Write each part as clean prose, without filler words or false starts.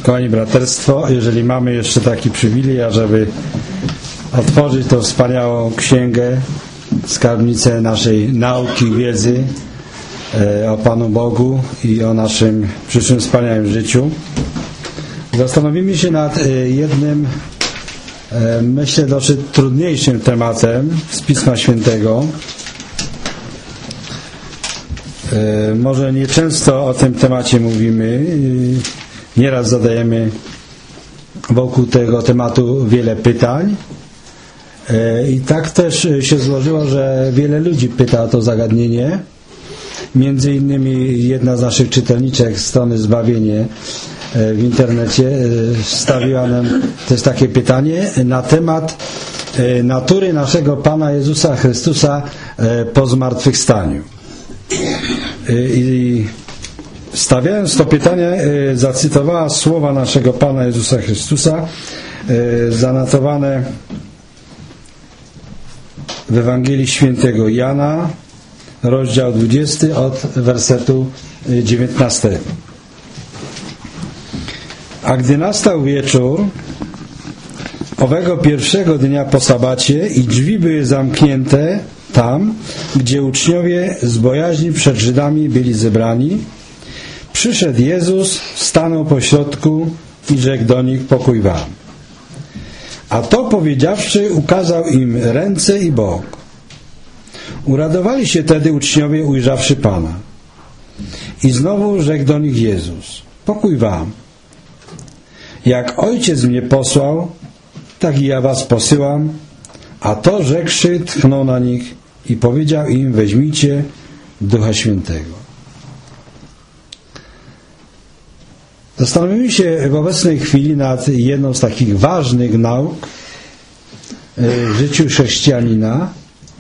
Kochani braterstwo, jeżeli mamy jeszcze taki przywilej, ażeby otworzyć tą wspaniałą księgę, skarbnicę naszej nauki, wiedzy o Panu Bogu i o naszym przyszłym wspaniałym życiu, zastanowimy się nad jednym, myślę, dosyć trudniejszym tematem z Pisma Świętego. Może nieczęsto o tym temacie mówimy, nieraz zadajemy wokół tego tematu wiele pytań i tak też się złożyło, że wiele ludzi pyta o to zagadnienie. Między innymi jedna z naszych czytelniczek strony Zbawienie w internecie stawiła nam też takie pytanie na temat natury naszego Pana Jezusa Chrystusa po zmartwychwstaniu. I stawiając to pytanie, zacytowała słowa naszego Pana Jezusa Chrystusa zanotowane w Ewangelii Świętego Jana, rozdział 20 od wersetu 19. A gdy nastał wieczór owego pierwszego dnia po sabacie i drzwi były zamknięte tam, gdzie uczniowie z bojaźni przed Żydami byli zebrani, przyszedł Jezus, stanął pośrodku i rzekł do nich: pokój wam. A to powiedziawszy, ukazał im ręce i bok. Uradowali się tedy uczniowie, ujrzawszy Pana. I znowu rzekł do nich Jezus: pokój wam. Jak Ojciec mnie posłał, tak i ja was posyłam. A to rzekłszy, tchnął na nich i powiedział im: weźmijcie Ducha Świętego. Zastanowimy się w obecnej chwili nad jedną z takich ważnych nauk w życiu chrześcijanina.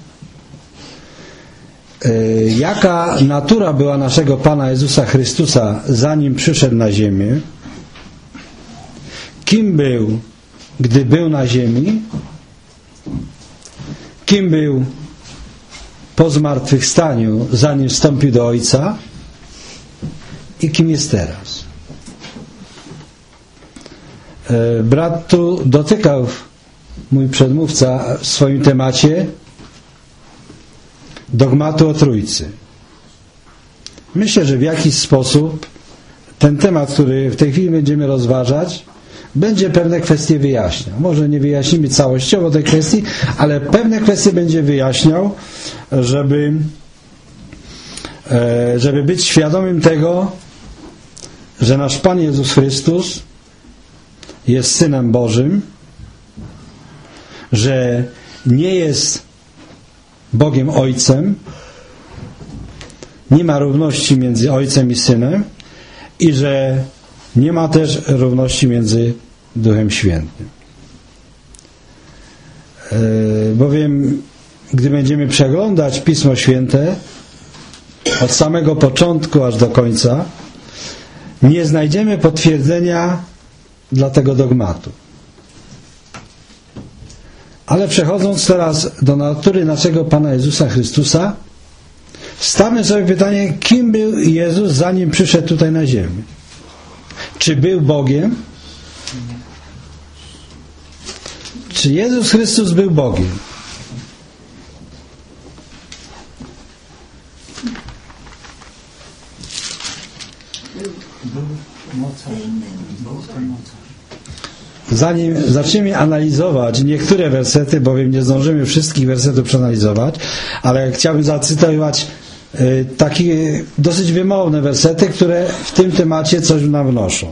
Jaka natura była naszego Pana Jezusa Chrystusa, zanim przyszedł na ziemię? Kim był, gdy był na ziemi? Kim był po zmartwychwstaniu, zanim wstąpił do Ojca? I kim jest teraz? Brat tu dotykał, mój przedmówca, w swoim temacie dogmatu o Trójcy. Myślę, że w jakiś sposób ten temat, który w tej chwili będziemy rozważać, będzie pewne kwestie wyjaśniał. Może nie wyjaśnimy całościowo tej kwestii, ale pewne kwestie będzie wyjaśniał, żeby być świadomym tego, że nasz Pan Jezus Chrystus jest Synem Bożym, że nie jest Bogiem Ojcem, nie ma równości między Ojcem i Synem i że nie ma też równości między Duchem Świętym. Bowiem, gdy będziemy przeglądać Pismo Święte od samego początku aż do końca, nie znajdziemy potwierdzenia dla tego dogmatu. Ale przechodząc teraz do natury naszego Pana Jezusa Chrystusa, stawmy sobie pytanie, kim był Jezus, zanim przyszedł tutaj na ziemię? Czy był Bogiem? Czy Jezus Chrystus był Bogiem? Zanim zaczniemy analizować niektóre wersety, bowiem nie zdążymy wszystkich wersetów przeanalizować, ale chciałbym zacytować takie dosyć wymowne wersety, które w tym temacie coś nam wnoszą.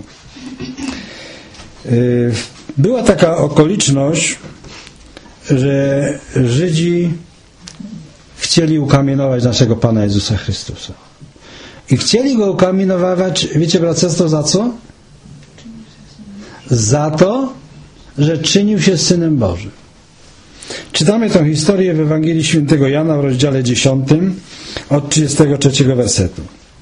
Była taka okoliczność, że Żydzi chcieli ukamienować naszego Pana Jezusa Chrystusa. I chcieli Go ukamienować, wiecie braterstwo, za co? Za to, że czynił się Synem Bożym. Czytamy tę historię w Ewangelii Świętego Jana w rozdziale 10 od 33 wersetu.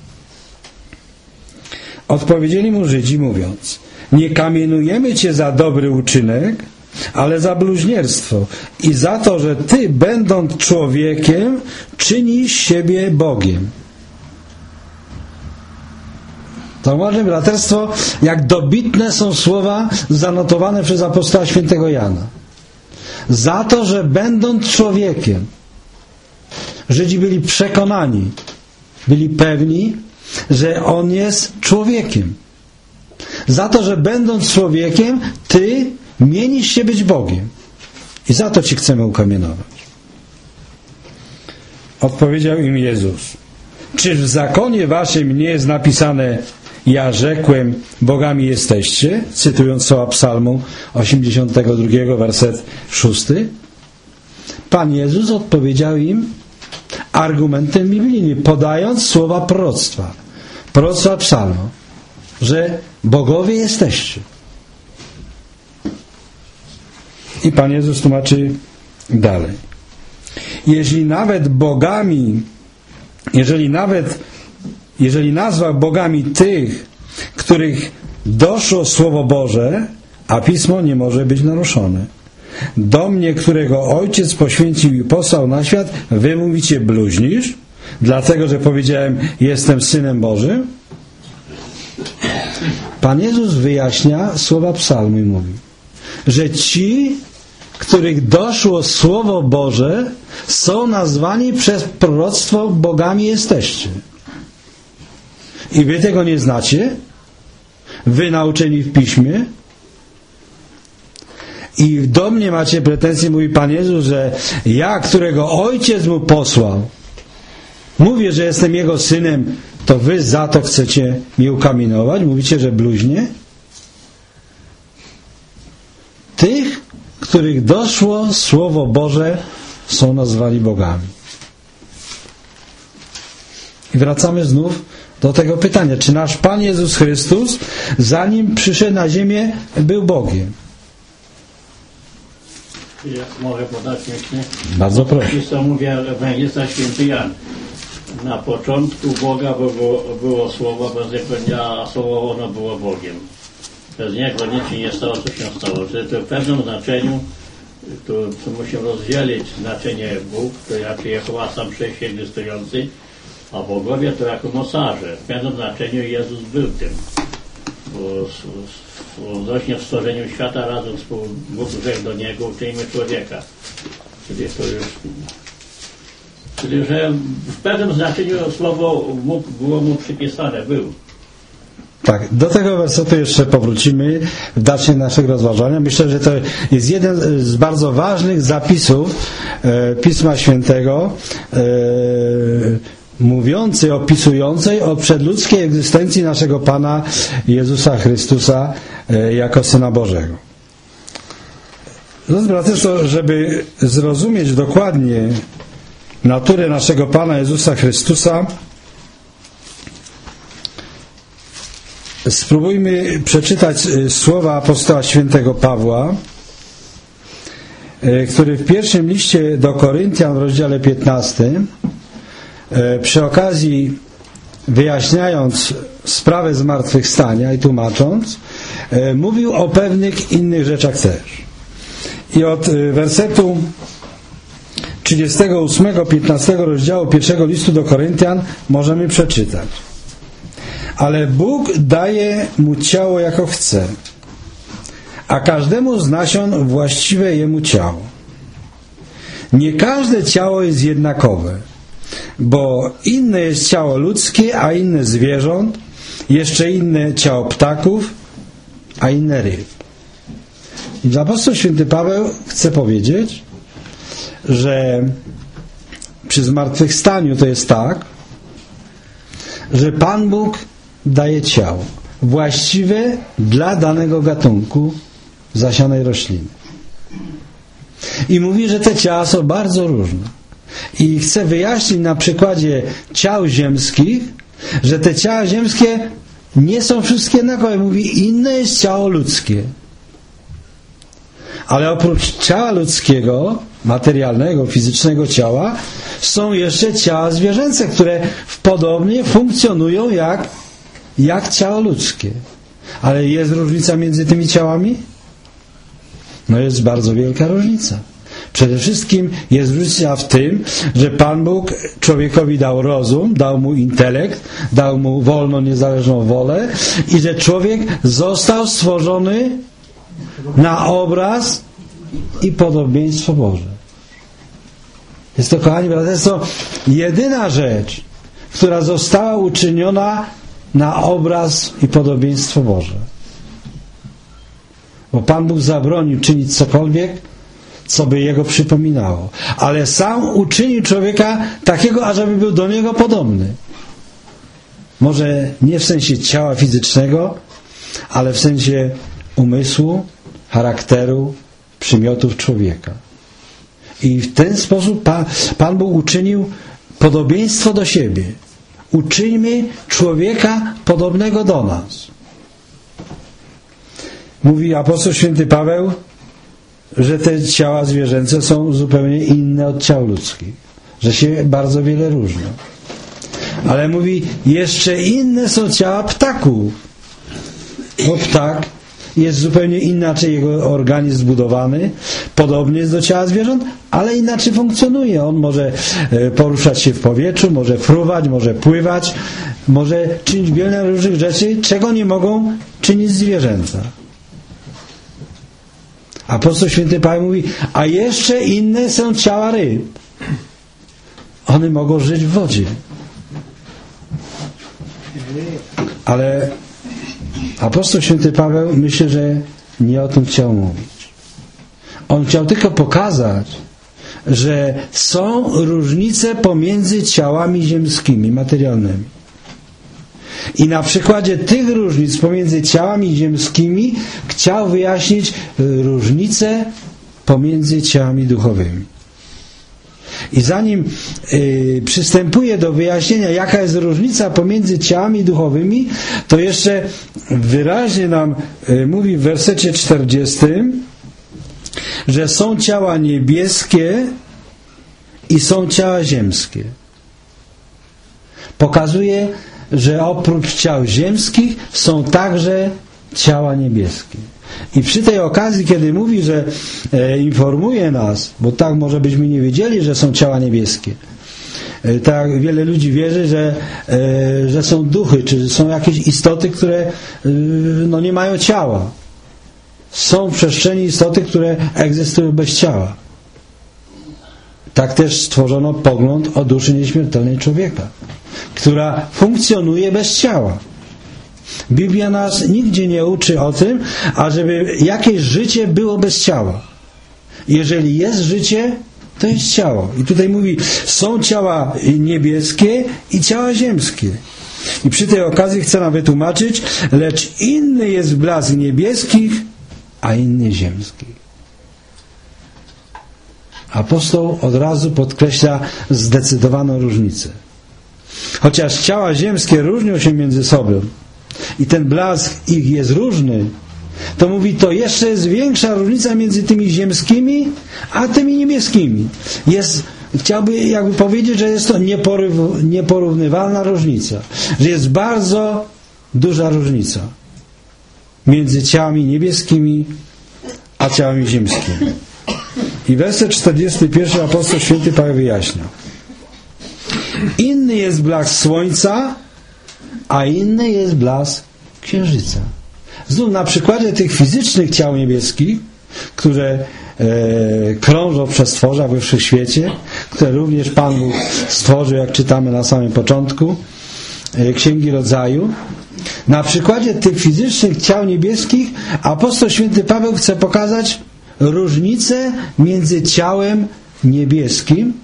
Odpowiedzieli mu Żydzi, mówiąc: nie kamienujemy Cię za dobry uczynek, ale za bluźnierstwo i za to, że Ty, będąc człowiekiem, czynisz siebie Bogiem. Zauważmy, braterstwo, jak dobitne są słowa zanotowane przez apostoła świętego Jana. Za to, że będąc człowiekiem, Żydzi byli przekonani, byli pewni, że On jest człowiekiem. Za to, że będąc człowiekiem, Ty mienisz się być Bogiem. I za to Ci chcemy ukamienować. Odpowiedział im Jezus: czyż w zakonie waszym nie jest napisane: ja rzekłem, bogami jesteście? Cytując słowa Psalmu 82, werset 6. Pan Jezus odpowiedział im argumentem biblijnym, podając słowa proroctwa Psalmu, że bogowie jesteście. I Pan Jezus tłumaczy dalej. Jeżeli nazwał bogami tych, których doszło Słowo Boże, a Pismo nie może być naruszone. Do mnie, którego Ojciec poświęcił i posłał na świat, wy mówicie: bluźnisz, dlatego, że powiedziałem: jestem Synem Bożym? Pan Jezus wyjaśnia słowa Psalmu i mówi, że ci, których doszło Słowo Boże, są nazwani przez proroctwo bogami jesteście. I wy tego nie znacie? Wy nauczeni w Piśmie? I do mnie macie pretensje, mówi Pan Jezus, że ja, którego Ojciec mu posłał, mówię, że jestem Jego Synem, to wy za to chcecie mnie ukamienować? Mówicie, że bluźnie? Tych, których doszło Słowo Boże, są nazwani bogami. I wracamy znów do tego pytania, czy nasz Pan Jezus Chrystus, zanim przyszedł na ziemię, był Bogiem? Ja mogę podać myślę? Bardzo proszę. Co mówi ewangelista święty Jan. Na początku Boga było Słowo, bez Niego, a Słowo ono było Bogiem. Bez Niego nic się nie stało, co się stało. Czyli to w pewnym znaczeniu, tu musimy rozdzielić znaczenie Bóg, to jako Jehowa sam wszechświat egzystujący, a bogowie to jako mocarze. W pewnym znaczeniu Jezus był tym. Bo właśnie w stworzeniu świata razem z Bóg rzekł do Niego: uczyńmy człowieka. Czyli że w pewnym znaczeniu słowo było mu przypisane, był. Tak, do tego wersetu jeszcze powrócimy w dalszym naszego rozważania. Myślę, że to jest jeden z bardzo ważnych zapisów Pisma Świętego, opisującej o przedludzkiej egzystencji naszego Pana Jezusa Chrystusa jako Syna Bożego. Braterstwo, żeby zrozumieć dokładnie naturę naszego Pana Jezusa Chrystusa, spróbujmy przeczytać słowa apostoła świętego Pawła, który w pierwszym liście do Koryntian w rozdziale 15 przy okazji wyjaśniając sprawę zmartwychwstania i tłumacząc, mówił o pewnych innych rzeczach też. I od wersetu 38, 15 rozdziału pierwszego listu do Koryntian możemy przeczytać: ale Bóg daje mu ciało jako chce, a każdemu z nasion właściwe jemu ciało. Nie każde ciało jest jednakowe, bo inne jest ciało ludzkie, a inne zwierząt, jeszcze inne ciało ptaków, a inne ryb. I apostoł święty Paweł chce powiedzieć, że przy zmartwychwstaniu to jest tak, że Pan Bóg daje ciało właściwe dla danego gatunku zasionej rośliny. I mówi, że te ciała są bardzo różne. I chcę wyjaśnić na przykładzie ciał ziemskich, że te ciała ziemskie nie są wszystkie jednakowe. Mówi, inne jest ciało ludzkie. Ale oprócz ciała ludzkiego, materialnego, fizycznego ciała, są jeszcze ciała zwierzęce, które podobnie funkcjonują jak ciało ludzkie. Ale jest różnica między tymi ciałami? No jest bardzo wielka różnica. Przede wszystkim jest różnica w tym, że Pan Bóg człowiekowi dał rozum, dał mu intelekt, dał mu wolną, niezależną wolę i że człowiek został stworzony na obraz i podobieństwo Boże. Jest to, kochani bracia, jest to jedyna rzecz, która została uczyniona na obraz i podobieństwo Boże. Bo Pan Bóg zabronił czynić cokolwiek, co by Jego przypominało. Ale sam uczynił człowieka takiego, ażeby był do Niego podobny. Może nie w sensie ciała fizycznego, ale w sensie umysłu, charakteru, przymiotów człowieka. I w ten sposób Pan Bóg uczynił podobieństwo do siebie. Uczyńmy człowieka podobnego do nas. Mówi apostoł święty Paweł, że te ciała zwierzęce są zupełnie inne od ciał ludzkich. Że się bardzo wiele różnią. Ale mówi, jeszcze inne są ciała ptaków. Bo ptak jest zupełnie inaczej jego organizm zbudowany, podobnie jest do ciała zwierząt, ale inaczej funkcjonuje. On może poruszać się w powietrzu, może fruwać, może pływać, może czynić wiele różnych rzeczy, czego nie mogą czynić zwierzęta. Apostoł święty Paweł mówi, a jeszcze inne są ciała ryb. One mogą żyć w wodzie. Ale apostoł święty Paweł, myślę, że nie o tym chciał mówić. On chciał tylko pokazać, że są różnice pomiędzy ciałami ziemskimi, materialnymi. I na przykładzie tych różnic pomiędzy ciałami ziemskimi chciał wyjaśnić różnice pomiędzy ciałami duchowymi. I zanim przystępuje do wyjaśnienia, jaka jest różnica pomiędzy ciałami duchowymi, to jeszcze wyraźnie nam mówi w wersecie 40, że są ciała niebieskie i są ciała ziemskie. Pokazuje, że oprócz ciał ziemskich są także ciała niebieskie. I przy tej okazji, kiedy mówi, że informuje nas, bo tak może byśmy nie wiedzieli, że są ciała niebieskie. Tak wiele ludzi wierzy, że są duchy, czy są jakieś istoty, które nie mają ciała. Są w przestrzeni istoty, które egzystują bez ciała. Tak też stworzono pogląd o duszy nieśmiertelnej człowieka, która funkcjonuje bez ciała. Biblia nas nigdzie nie uczy o tym, ażeby jakieś życie było bez ciała. Jeżeli jest życie, to jest ciało. I tutaj mówi, są ciała niebieskie i ciała ziemskie. I przy tej okazji chcę nam wytłumaczyć, lecz inny jest blask niebieskich, a inny ziemskich. Apostoł od razu podkreśla zdecydowaną różnicę. Chociaż ciała ziemskie różnią się między sobą i ten blask ich jest różny, to mówi, to jeszcze jest większa różnica między tymi ziemskimi a tymi niebieskimi. Chciałby jakby powiedzieć, że jest to nieporównywalna różnica, że jest bardzo duża różnica między ciałami niebieskimi a ciałami ziemskimi. I werset 41 apostoł święty Paweł wyjaśnia. Inny jest blask słońca, a inny jest blask księżyca. Znów na przykładzie tych fizycznych ciał niebieskich, które krążą w przestworza we wszechświecie, które również Pan Bóg stworzył, jak czytamy na samym początku Księgi Rodzaju. Na przykładzie tych fizycznych ciał niebieskich apostoł święty Paweł chce pokazać różnicę między ciałem niebieskim,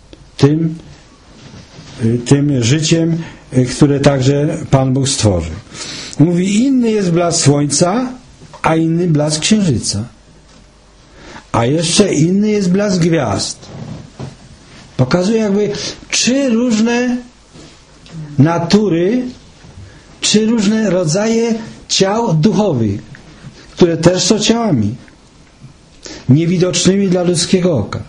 tym życiem, które także Pan Bóg stworzył. Mówi, inny jest blask słońca, a inny blask księżyca. A jeszcze inny jest blask gwiazd. Pokazuje jakby 3 różne natury, 3 różne rodzaje ciał duchowych, które też są ciałami niewidocznymi dla ludzkiego oka.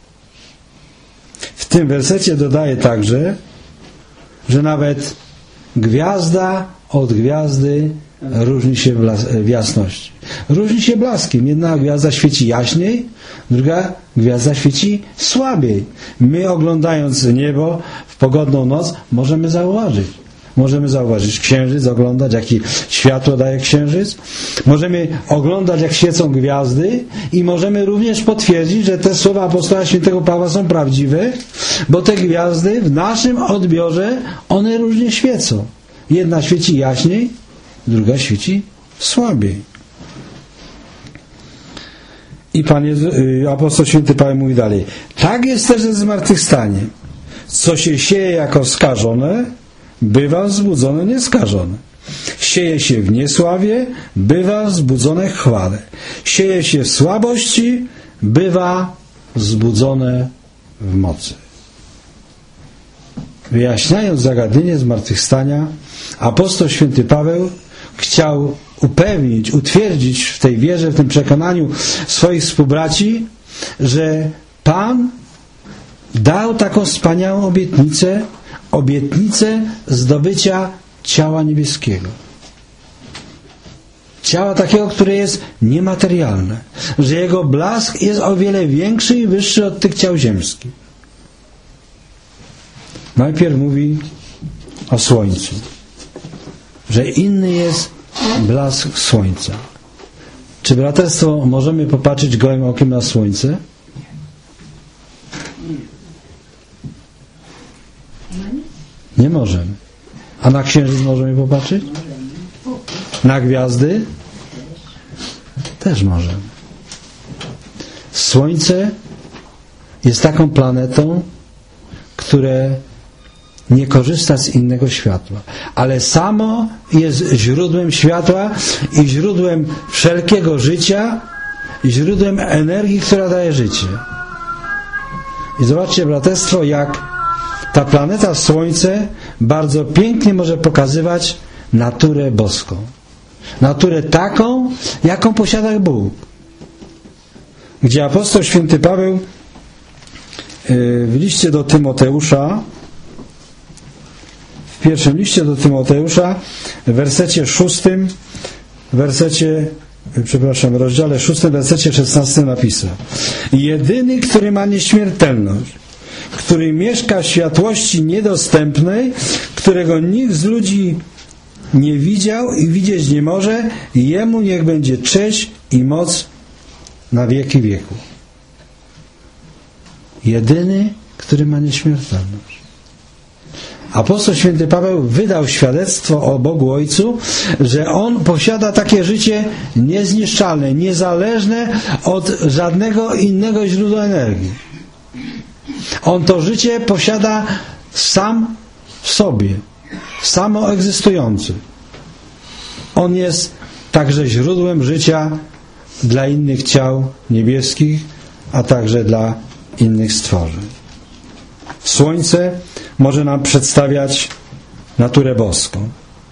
W tym wersecie dodaje także, że nawet gwiazda od gwiazdy różni się w jasności. Różni się blaskiem. Jedna gwiazda świeci jaśniej, druga gwiazda świeci słabiej. My, oglądając niebo w pogodną noc, możemy zauważyć księżyc, oglądać, jakie światło daje księżyc. Możemy oglądać, jak świecą gwiazdy i możemy również potwierdzić, że te słowa apostoła świętego Pawła są prawdziwe, bo te gwiazdy w naszym odbiorze, one różnie świecą. Jedna świeci jaśniej, druga świeci słabiej. I apostoł święty Paweł mówi dalej: tak jest też ze zmartwychwstaniem. Co się sieje jako skażone, bywa wzbudzone nieskażone. Sieje się w niesławie, bywa wzbudzone chwale. Sieje się w słabości, bywa wzbudzone w mocy. Wyjaśniając zagadnienie zmartwychwstania, apostoł święty Paweł chciał upewnić, utwierdzić w tej wierze, w tym przekonaniu swoich współbraci, że Pan dał taką wspaniałą obietnicę zdobycia ciała niebieskiego. Ciała takiego, które jest niematerialne. Że jego blask jest o wiele większy i wyższy od tych ciał ziemskich. Najpierw mówi o słońcu. Że inny jest blask słońca. Czy braterstwo możemy popatrzeć gołym okiem na słońce? Nie możemy. A na księżyc możemy popatrzeć? Na gwiazdy? Też możemy. Słońce jest taką planetą, które nie korzysta z innego światła, ale samo jest źródłem światła i źródłem wszelkiego życia, i źródłem energii, która daje życie. I zobaczcie, braterstwo, jak ta planeta Słońce bardzo pięknie może pokazywać naturę boską. Naturę taką, jaką posiada Bóg. Gdzie apostoł święty Paweł w liście do Tymoteusza, w pierwszym liście do Tymoteusza, w rozdziale 6, wersecie 16 napisał: jedyny, który ma nieśmiertelność, który mieszka w światłości niedostępnej, którego nikt z ludzi nie widział i widzieć nie może, jemu niech będzie cześć i moc na wieki wieków. Jedyny, który ma nieśmiertelność. Apostoł święty Paweł wydał świadectwo o Bogu Ojcu, że On posiada takie życie niezniszczalne, niezależne od żadnego innego źródła energii. On to życie posiada sam w sobie, samoegzystujący. On jest także źródłem życia dla innych ciał niebieskich, a także dla innych stworzeń. Słońce może nam przedstawiać naturę boską.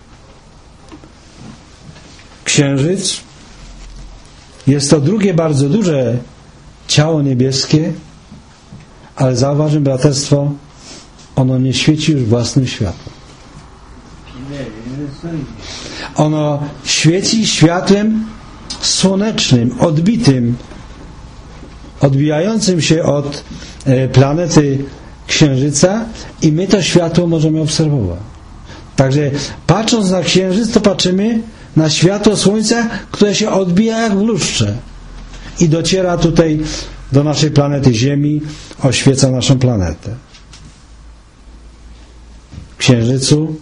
Księżyc jest to drugie bardzo duże ciało niebieskie, ale zauważmy, braterstwo, ono nie świeci już własnym światłem. Ono świeci światłem słonecznym, odbitym, odbijającym się od planety Księżyca i my to światło możemy obserwować. Także patrząc na Księżyc, to patrzymy na światło Słońca, które się odbija jak w lustrze i dociera tutaj do naszej planety Ziemi, oświeca naszą planetę. W Księżycu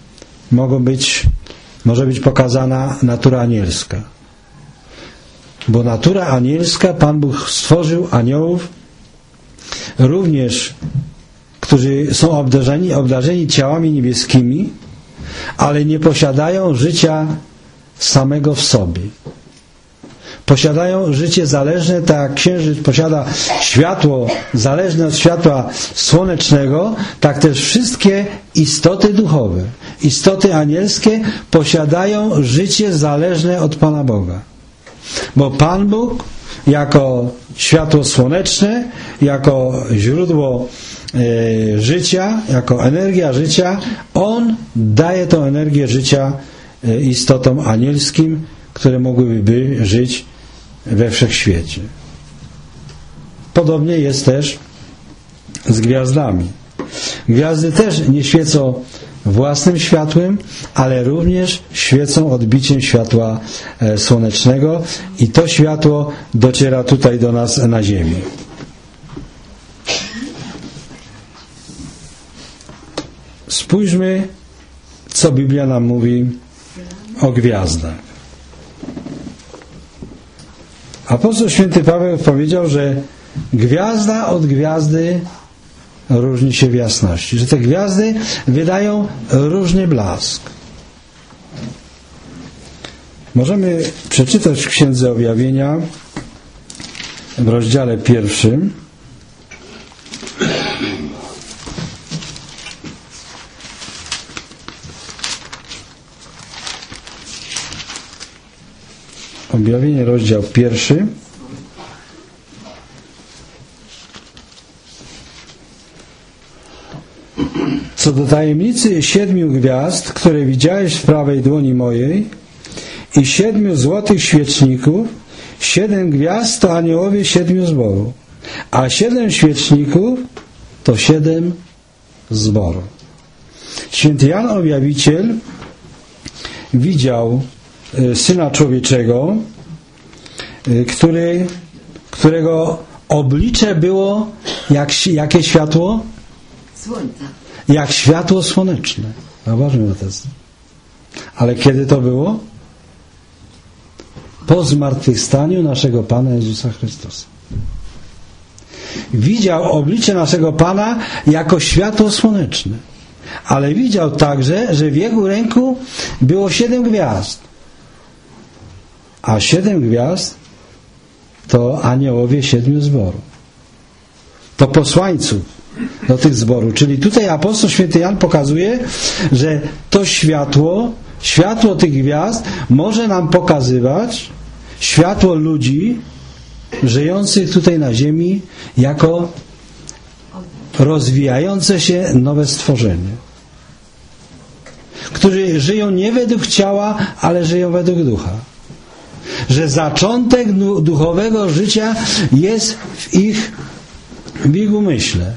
może być pokazana natura anielska. Bo natura anielska, Pan Bóg stworzył aniołów również, którzy są obdarzeni ciałami niebieskimi, ale nie posiadają życia samego w sobie. Posiadają życie zależne, tak jak Księżyc posiada światło zależne od światła słonecznego, tak też wszystkie istoty duchowe, istoty anielskie posiadają życie zależne od Pana Boga. Bo Pan Bóg jako światło słoneczne, jako źródło życia, jako energia życia, On daje tą energię życia istotom anielskim, które mogłyby żyć we wszechświecie. Podobnie jest też z gwiazdami. Gwiazdy też nie świecą własnym światłem, ale również świecą odbiciem światła słonecznego i to światło dociera tutaj do nas na ziemi. Spójrzmy, co Biblia nam mówi o gwiazdach. Apostoł święty Paweł powiedział, że gwiazda od gwiazdy różni się w jasności, że te gwiazdy wydają różny blask. Możemy przeczytać w Księdze Objawienia w rozdziale 1. Objawienie, rozdział 1. Co do tajemnicy 7 gwiazd, które widziałeś w prawej dłoni mojej i 7 złotych świeczników, 7 gwiazd to aniołowie 7 zborów, a 7 świeczników to 7 zborów. Święty Jan Objawiciel widział Syna Człowieczego, którego oblicze było jakie światło? Słońca. Jak światło słoneczne. Zauważmy na to. Ale kiedy to było? Po zmartwychwstaniu naszego Pana Jezusa Chrystusa. Widział oblicze naszego Pana jako światło słoneczne. Ale widział także, że w jego ręku było 7 gwiazd. A 7 gwiazd to aniołowie 7 zborów. To posłańców do tych zborów. Czyli tutaj apostoł święty Jan pokazuje, że to światło tych gwiazd może nam pokazywać światło ludzi żyjących tutaj na ziemi jako rozwijające się nowe stworzenie, którzy żyją nie według ciała, ale żyją według ducha. Że zaczątek duchowego życia jest w ich umyśle.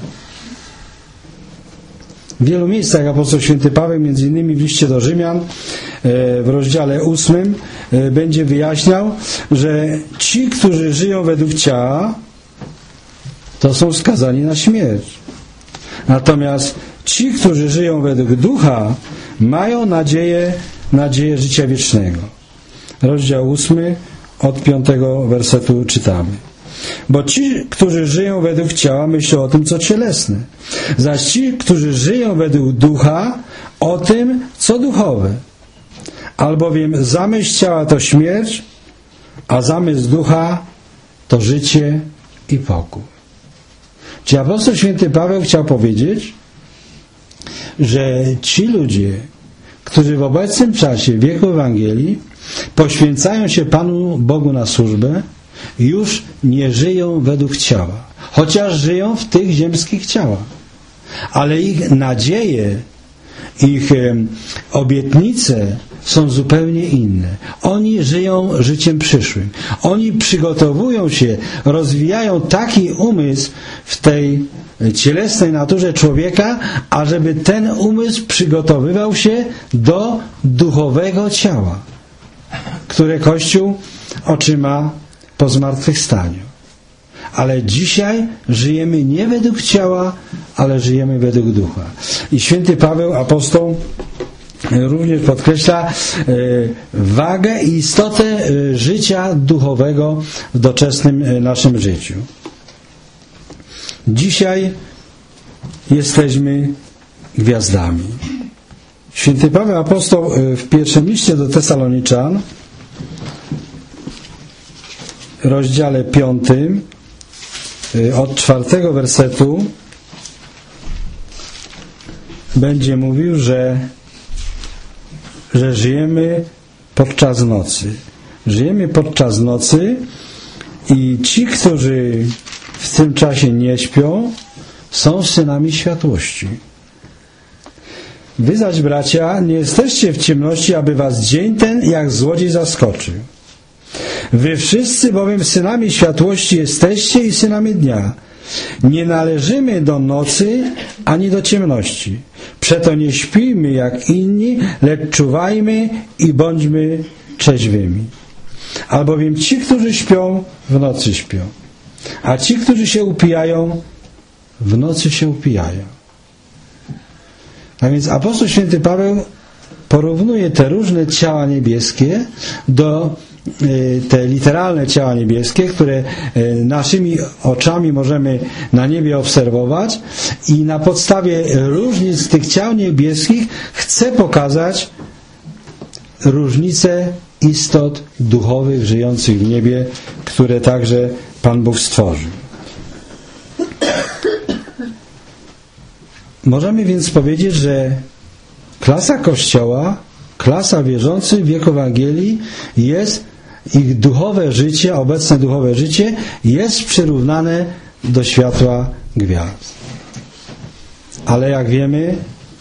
W wielu miejscach apostoł święty Paweł, między innymi w liście do Rzymian, w rozdziale 8, będzie wyjaśniał, że ci, którzy żyją według ciała, to są skazani na śmierć. Natomiast ci, którzy żyją według ducha, mają nadzieję życia wiecznego. Rozdział 8, od 5 wersetu czytamy. Bo ci, którzy żyją według ciała, myślą o tym, co cielesne. Zaś ci, którzy żyją według ducha, o tym, co duchowe. Albowiem zamysł ciała to śmierć, a zamysł ducha to życie i pokój. Czy apostoł święty Paweł chciał powiedzieć, że ci ludzie, którzy w obecnym czasie, w wieku Ewangelii, poświęcają się Panu Bogu na służbę, już nie żyją według ciała, chociaż żyją w tych ziemskich ciałach, ale ich nadzieje, ich obietnice są zupełnie inne. Oni żyją życiem przyszłym. Oni przygotowują się, rozwijają taki umysł w tej cielesnej naturze człowieka, ażeby ten umysł przygotowywał się do duchowego ciała, które Kościół otrzyma po zmartwychwstaniu. Ale dzisiaj żyjemy nie według ciała, ale żyjemy według ducha. I święty Paweł, apostoł, również podkreśla wagę i istotę życia duchowego w doczesnym naszym życiu. Dzisiaj jesteśmy gwiazdami. Święty Paweł apostoł w pierwszym liście do Tesaloniczan, w rozdziale 5, od 4 wersetu będzie mówił, że żyjemy podczas nocy. Żyjemy podczas nocy i ci, którzy w tym czasie nie śpią, są synami światłości. Wy zaś, bracia, nie jesteście w ciemności, aby was dzień ten jak złodziej zaskoczył. Wy wszyscy bowiem synami światłości jesteście i synami dnia. Nie należymy do nocy ani do ciemności. Przeto nie śpijmy jak inni, lecz czuwajmy i bądźmy trzeźwymi. Albowiem ci, którzy śpią, w nocy śpią, a ci, którzy się upijają, w nocy się upijają. A więc apostoł święty Paweł porównuje te różne ciała niebieskie do te literalne ciała niebieskie, które naszymi oczami możemy na niebie obserwować, i na podstawie różnic tych ciał niebieskich chce pokazać różnice istot duchowych żyjących w niebie, które także Pan Bóg stworzył. Możemy więc powiedzieć, że klasa Kościoła, klasa wierzących w wieku Ewangelii jest, ich duchowe życie, obecne duchowe życie jest przyrównane do światła gwiazd. Ale jak wiemy,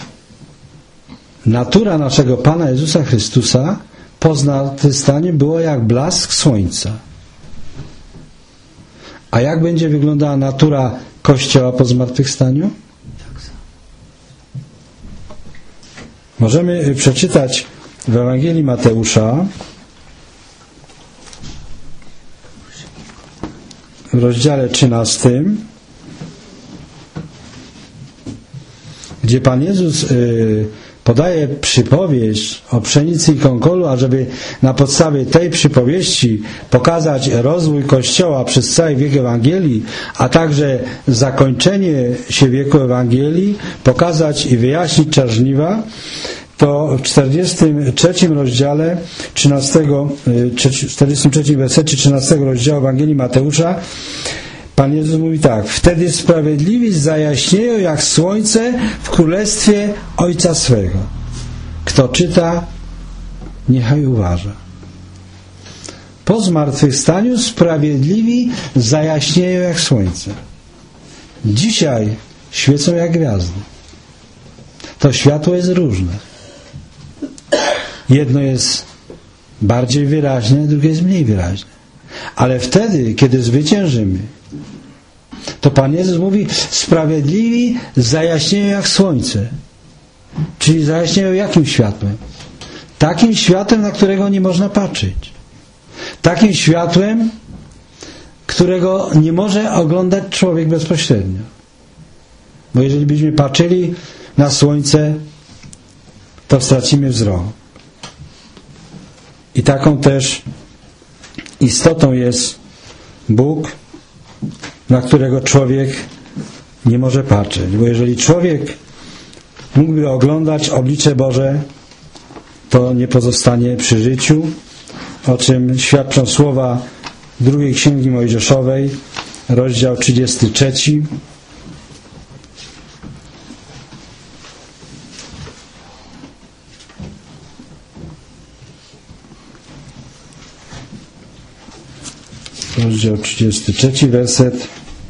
natura naszego Pana Jezusa Chrystusa po zmartwychwstaniu była jak blask słońca. A jak będzie wyglądała natura Kościoła po zmartwychwstaniu? Możemy przeczytać w Ewangelii Mateusza w rozdziale 13, gdzie Pan Jezus podaje przypowieść o pszenicy i konkolu, ażeby na podstawie tej przypowieści pokazać rozwój Kościoła przez cały wiek Ewangelii, a także zakończenie się wieku Ewangelii, pokazać i wyjaśnić czas żniwa. To w 43 rozdziale 43 wersecie 13 rozdziału Ewangelii Mateusza Pan Jezus mówi tak: wtedy sprawiedliwi zajaśnieją jak słońce w królestwie Ojca swego. Kto czyta, niechaj uważa. Po zmartwychwstaniu sprawiedliwi zajaśnieją jak słońce. Dzisiaj świecą jak gwiazdy. To światło jest różne. Jedno jest bardziej wyraźne, drugie jest mniej wyraźne. Ale wtedy, kiedy zwyciężymy, to Pan Jezus mówi: sprawiedliwi zajaśnieją jak słońce. Czyli zajaśnieją jakim światłem? Takim światłem, na którego nie można patrzeć. Takim światłem, którego nie może oglądać człowiek bezpośrednio. Bo jeżeli byśmy patrzyli na słońce, to stracimy wzrok. I taką też istotą jest Bóg, na którego człowiek nie może patrzeć. Bo jeżeli człowiek mógłby oglądać oblicze Boże, to nie pozostanie przy życiu, o czym świadczą słowa drugiej Księgi Mojżeszowej, rozdział 33. Rozdział 33, werset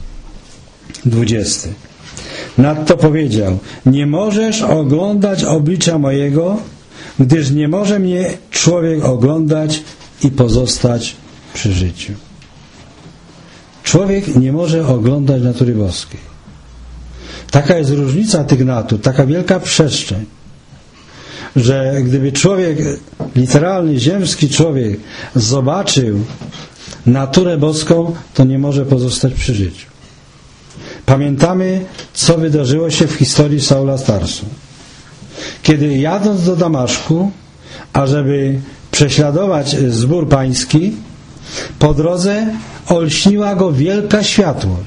20. Nadto powiedział: nie możesz oglądać oblicza mojego, gdyż nie może mnie człowiek oglądać i pozostać przy życiu. Człowiek nie może oglądać natury boskiej. Taka jest różnica tych natur, taka wielka przestrzeń, że gdyby człowiek, literalny, ziemski człowiek, zobaczył naturę boską, to nie może pozostać przy życiu. Pamiętamy, co wydarzyło się w historii Saula z Tarsu. Kiedy jadąc do Damaszku, ażeby prześladować zbór pański, po drodze olśniła go wielka światłość.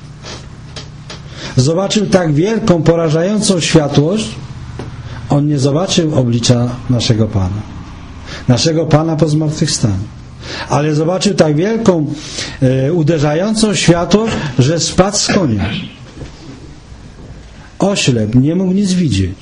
Zobaczył tak wielką, porażającą światłość, on nie zobaczył oblicza naszego Pana po zmartwychwstaniu. Ale zobaczył tak wielką, uderzającą światłość, że spadł z konia. Oślep, nie mógł nic widzieć.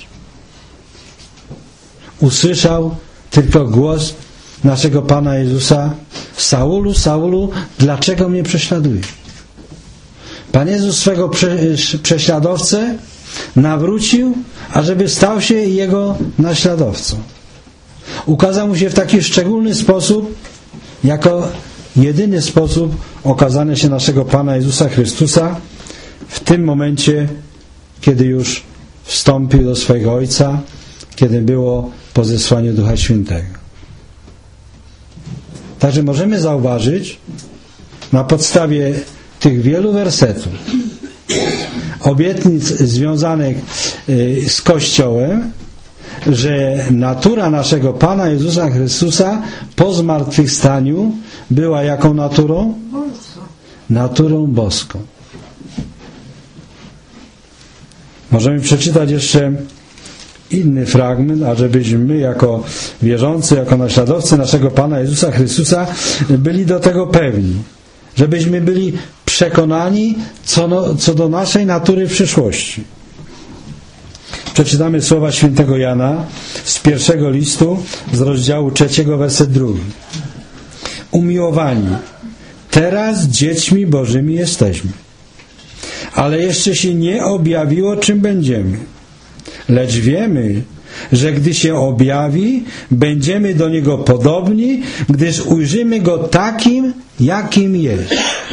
Usłyszał tylko głos naszego Pana Jezusa: Saulu, Saulu, dlaczego mnie prześladujesz? Pan Jezus swego prześladowcę nawrócił, ażeby stał się jego naśladowcą. Ukazał mu się w taki szczególny sposób, jako jedyny sposób okazania się naszego Pana Jezusa Chrystusa w tym momencie, kiedy już wstąpił do swojego Ojca, kiedy było po zesłaniu Ducha Świętego. Także możemy zauważyć na podstawie tych wielu wersetów, obietnic związanych z Kościołem, że natura naszego Pana Jezusa Chrystusa po zmartwychwstaniu była jaką naturą? Naturą boską. Możemy przeczytać jeszcze inny fragment, ażebyśmy my jako wierzący, jako naśladowcy naszego Pana Jezusa Chrystusa byli do tego pewni. Żebyśmy byli przekonani co do naszej natury w przyszłości. Przeczytamy słowa świętego Jana z 1 listu, z rozdziału 3, werset 2. Umiłowani, teraz dziećmi Bożymi jesteśmy, ale jeszcze się nie objawiło, czym będziemy. Lecz wiemy, że gdy się objawi, będziemy do Niego podobni, gdyż ujrzymy Go takim, jakim jest.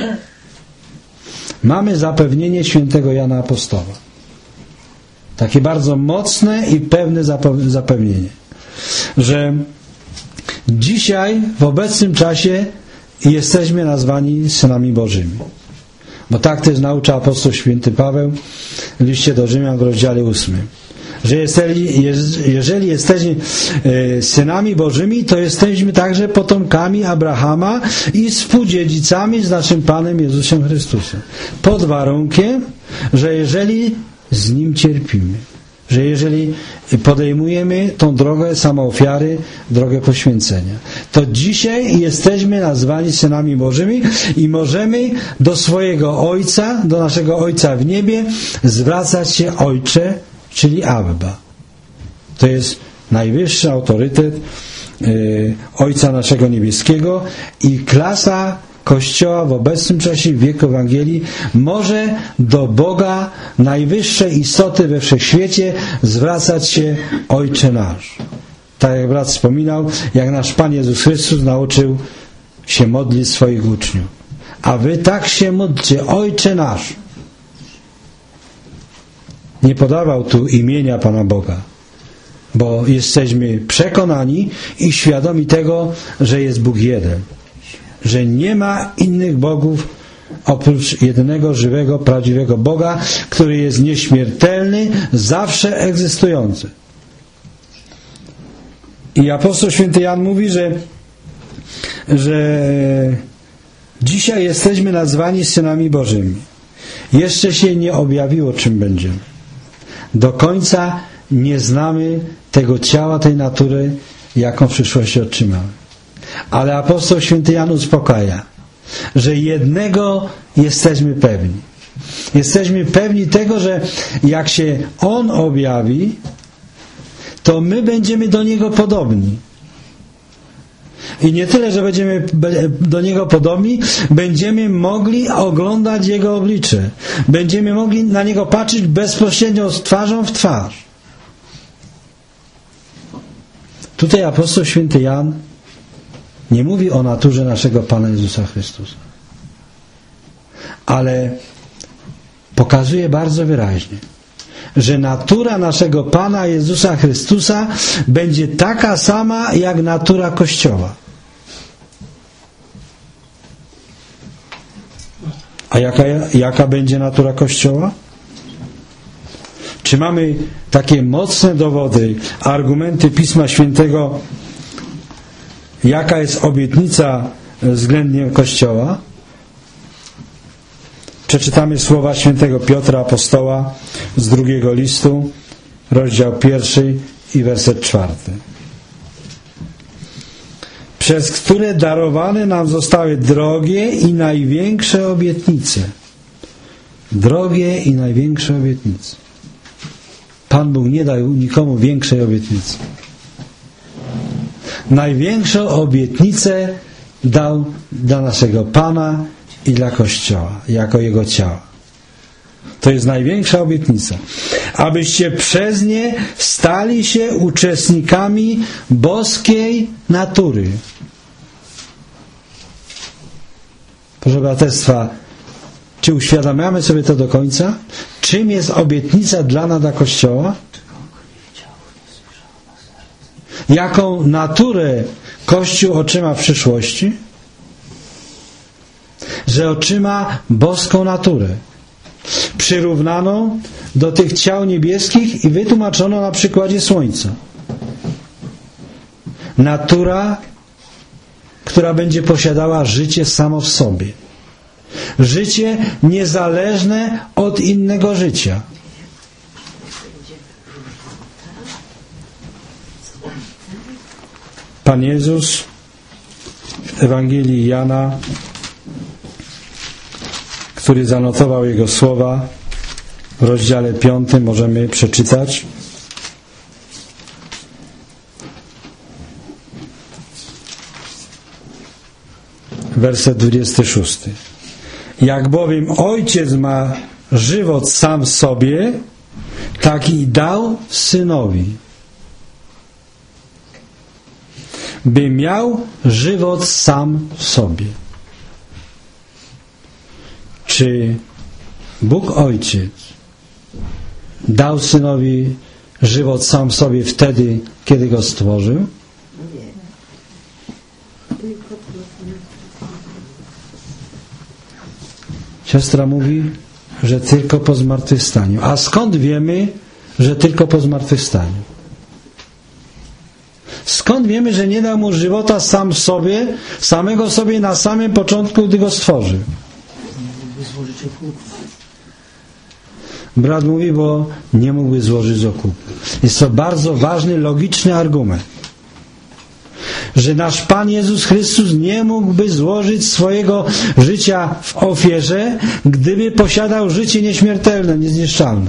Mamy zapewnienie świętego Jana Apostoła. Takie bardzo mocne i pewne zapewnienie, że dzisiaj, w obecnym czasie jesteśmy nazwani synami Bożymi. Bo tak też naucza apostoł święty Paweł w liście do Rzymian w rozdziale 8. Że jeżeli jesteśmy synami Bożymi, to jesteśmy także potomkami Abrahama i współdziedzicami z naszym Panem Jezusem Chrystusem. Pod warunkiem, że jeżeli z Nim cierpimy, że jeżeli podejmujemy tą drogę samoofiary, drogę poświęcenia, to dzisiaj jesteśmy nazwani synami Bożymi i możemy do swojego Ojca, do naszego Ojca w niebie zwracać się Ojcze, czyli Abba. To jest najwyższy autorytet Ojca naszego niebieskiego i klasa Kościoła w obecnym czasie, w wieku Ewangelii, może do Boga najwyższej istoty we wszechświecie zwracać się Ojcze nasz. Tak jak brat wspominał, jak nasz Pan Jezus Chrystus nauczył się modlić swoich uczniów. A wy tak się módlcie, Ojcze nasz. Nie podawał tu imienia Pana Boga, bo jesteśmy przekonani i świadomi tego, że jest Bóg jeden. Że nie ma innych bogów oprócz jedynego, żywego, prawdziwego Boga, który jest nieśmiertelny, zawsze egzystujący. I apostoł święty Jan mówi, że dzisiaj jesteśmy nazwani synami Bożymi. Jeszcze się nie objawiło, czym będziemy. Do końca nie znamy tego ciała, tej natury, jaką w przyszłości otrzymamy. Ale apostoł święty Jan uspokaja, że jednego jesteśmy pewni. Jesteśmy pewni tego, że jak się On objawi, to my będziemy do Niego podobni. I nie tyle, że będziemy do Niego podobni, będziemy mogli oglądać Jego oblicze. Będziemy mogli na Niego patrzeć bezpośrednio z twarzą w twarz. Tutaj apostoł święty Jan nie mówi o naturze naszego Pana Jezusa Chrystusa, ale pokazuje bardzo wyraźnie, że natura naszego Pana Jezusa Chrystusa będzie taka sama jak natura Kościoła. A jaka będzie natura Kościoła? Czy mamy takie mocne dowody, argumenty Pisma Świętego, jaka jest obietnica względem Kościoła? Przeczytamy słowa świętego Piotra Apostoła z 2 listu, rozdział 1 i werset 4. Przez które darowane nam zostały drogie i największe obietnice. Drogie i największe obietnice. Pan Bóg nie dał nikomu większej obietnicy. Największą obietnicę dał dla naszego Pana i dla Kościoła, jako Jego ciała. To jest największa obietnica. Abyście przez nie stali się uczestnikami boskiej natury. Proszę braterstwa, czy uświadamiamy sobie to do końca? Czym jest obietnica dla nas, dla Kościoła? Jaką naturę Kościół otrzyma w przyszłości? Że otrzyma boską naturę. Przyrównaną do tych ciał niebieskich i wytłumaczono na przykładzie Słońca. Natura, która będzie posiadała życie samo w sobie. Życie niezależne od innego życia. Pan Jezus w Ewangelii Jana, który zanotował Jego słowa, w rozdziale 5 możemy przeczytać. Werset 26. Jak bowiem Ojciec ma żywot sam w sobie, tak i dał Synowi, by miał żywot sam w sobie. Czy Bóg Ojciec dał Synowi żywot sam w sobie wtedy, kiedy Go stworzył? Siostra mówi, że tylko po zmartwychwstaniu. A skąd wiemy, że tylko po zmartwychwstaniu? Skąd wiemy, że nie dał mu żywota sam w sobie, samego sobie na samym początku, gdy go stworzył? Brat mówi, bo nie mógłby złożyć z okupu. Jest to bardzo ważny, logiczny argument. Że nasz Pan Jezus Chrystus nie mógłby złożyć swojego życia w ofierze, gdyby posiadał życie nieśmiertelne, niezniszczalne.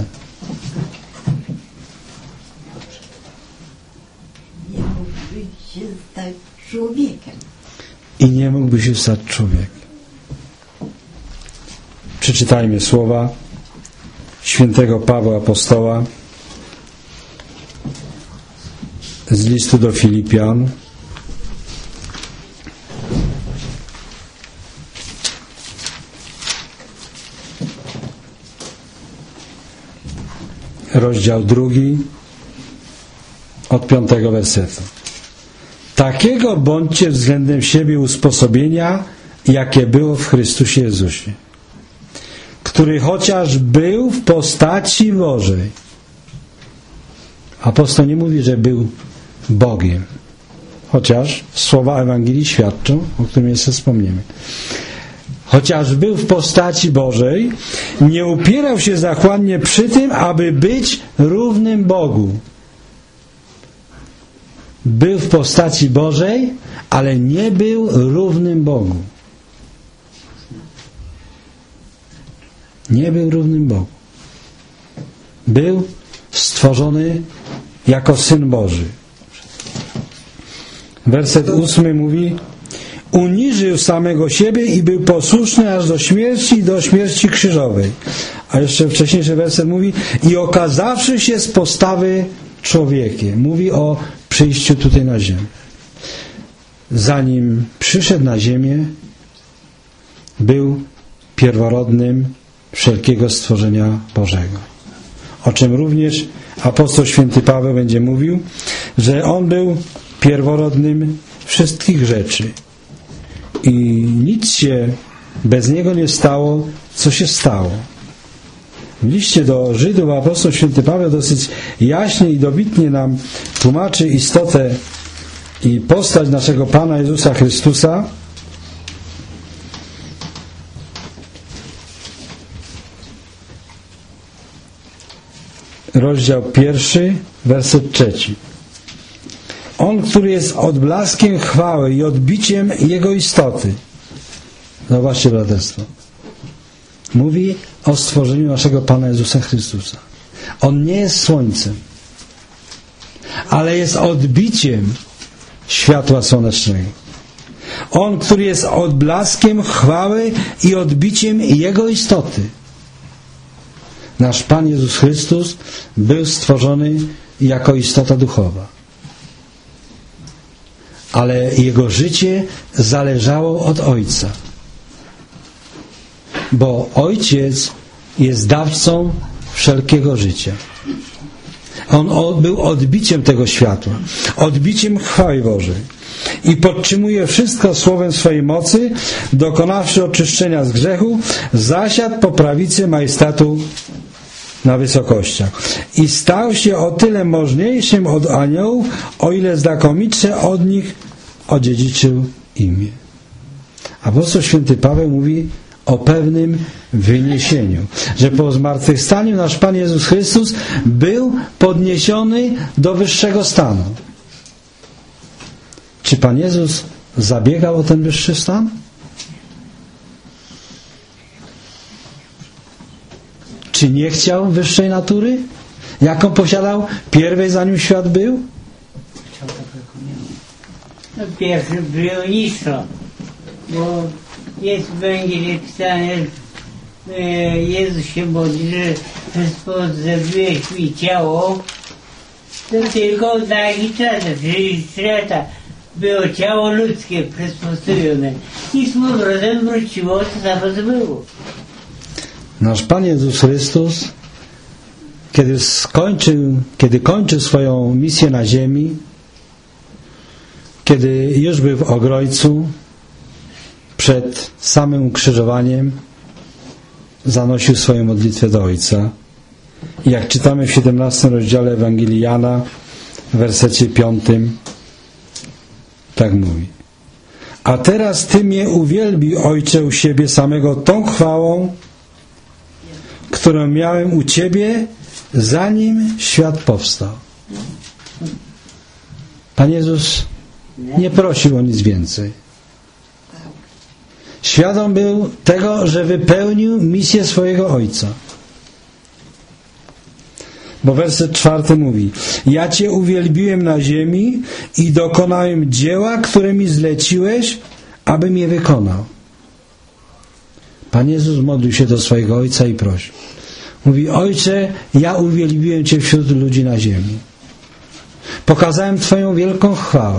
Nie mógłby się stać człowiekiem. I nie mógłby się stać człowiekiem. Przeczytajmy słowa świętego Pawła Apostoła z listu do Filipian. Rozdział 2 od 5 wersetu. Takiego bądźcie względem siebie usposobienia, jakie było w Chrystusie Jezusie, który chociaż był w postaci Bożej. Apostoł nie mówi, że był Bogiem, chociaż słowa Ewangelii świadczą, o którym jeszcze wspomniemy. Chociaż był w postaci Bożej, nie upierał się zachłannie przy tym, aby być równym Bogu. Był w postaci Bożej, ale nie był równym Bogu. Nie był równym Bogu. Był stworzony jako Syn Boży. Werset 8 mówi: uniżył samego siebie i był posłuszny aż do śmierci i do śmierci krzyżowej. A jeszcze wcześniejszy werset mówi: i okazawszy się z postawy człowiekiem. Mówi o przyjściu tutaj na ziemię. Zanim przyszedł na ziemię, był pierworodnym wszelkiego stworzenia Bożego. O czym również apostoł święty Paweł będzie mówił, że on był pierworodnym wszystkich rzeczy. I nic się bez niego nie stało, co się stało. W liście do Żydów apostoł święty Paweł dosyć jaśnie i dobitnie nam tłumaczy istotę i postać naszego Pana Jezusa Chrystusa. Rozdział 1, werset 3. On, który jest odblaskiem chwały i odbiciem Jego istoty. Zobaczcie, braterstwo. Mówi o stworzeniu naszego Pana Jezusa Chrystusa. On nie jest słońcem, ale jest odbiciem światła słonecznego. On, który jest odblaskiem chwały i odbiciem Jego istoty. Nasz Pan Jezus Chrystus był stworzony jako istota duchowa. Ale Jego życie zależało od Ojca. Bo Ojciec jest dawcą wszelkiego życia. On był odbiciem tego światła, odbiciem chwały Bożej. I podtrzymuje wszystko słowem swojej mocy, dokonawszy oczyszczenia z grzechu, zasiadł po prawicy majestatu na wysokościach. I stał się o tyle możniejszym od aniołów, o ile znakomitsze od nich odziedziczył imię. Apostoł święty Paweł mówi o pewnym wyniesieniu, że po zmartwychwstaniu nasz Pan Jezus Chrystus był podniesiony do wyższego stanu. Czy Pan Jezus zabiegał o ten wyższy stan? Czy nie chciał wyższej natury, jaką posiadał pierwej, zanim świat był? No pierwszy był niższo, bo jest w Ewangelii pisane, Jezus się modli, że Chrystus zabiłeś mi ciało, to tylko na jakiś czas, czyli 3 lata było ciało ludzkie przystosowane i z powrotem wróciło, to samo co było. Nasz Pan Jezus Chrystus, kiedy kończył swoją misję na ziemi, kiedy już był w Ogrojcu, przed samym ukrzyżowaniem zanosił swoją modlitwę do Ojca. I jak czytamy w 17 rozdziale Ewangelii Jana, w wersecie 5, tak mówi: a teraz Ty mnie uwielbi, Ojcze, u siebie samego tą chwałą, którą miałem u Ciebie, zanim świat powstał. Pan Jezus nie prosił o nic więcej. Świadom był tego, że wypełnił misję swojego Ojca. Bo werset 4 mówi: ja Cię uwielbiłem na ziemi i dokonałem dzieła, które mi zleciłeś, abym je wykonał. Pan Jezus modlił się do swojego Ojca i prosił. Mówi: Ojcze, ja uwielbiłem Cię wśród ludzi na ziemi. Pokazałem Twoją wielką chwałę.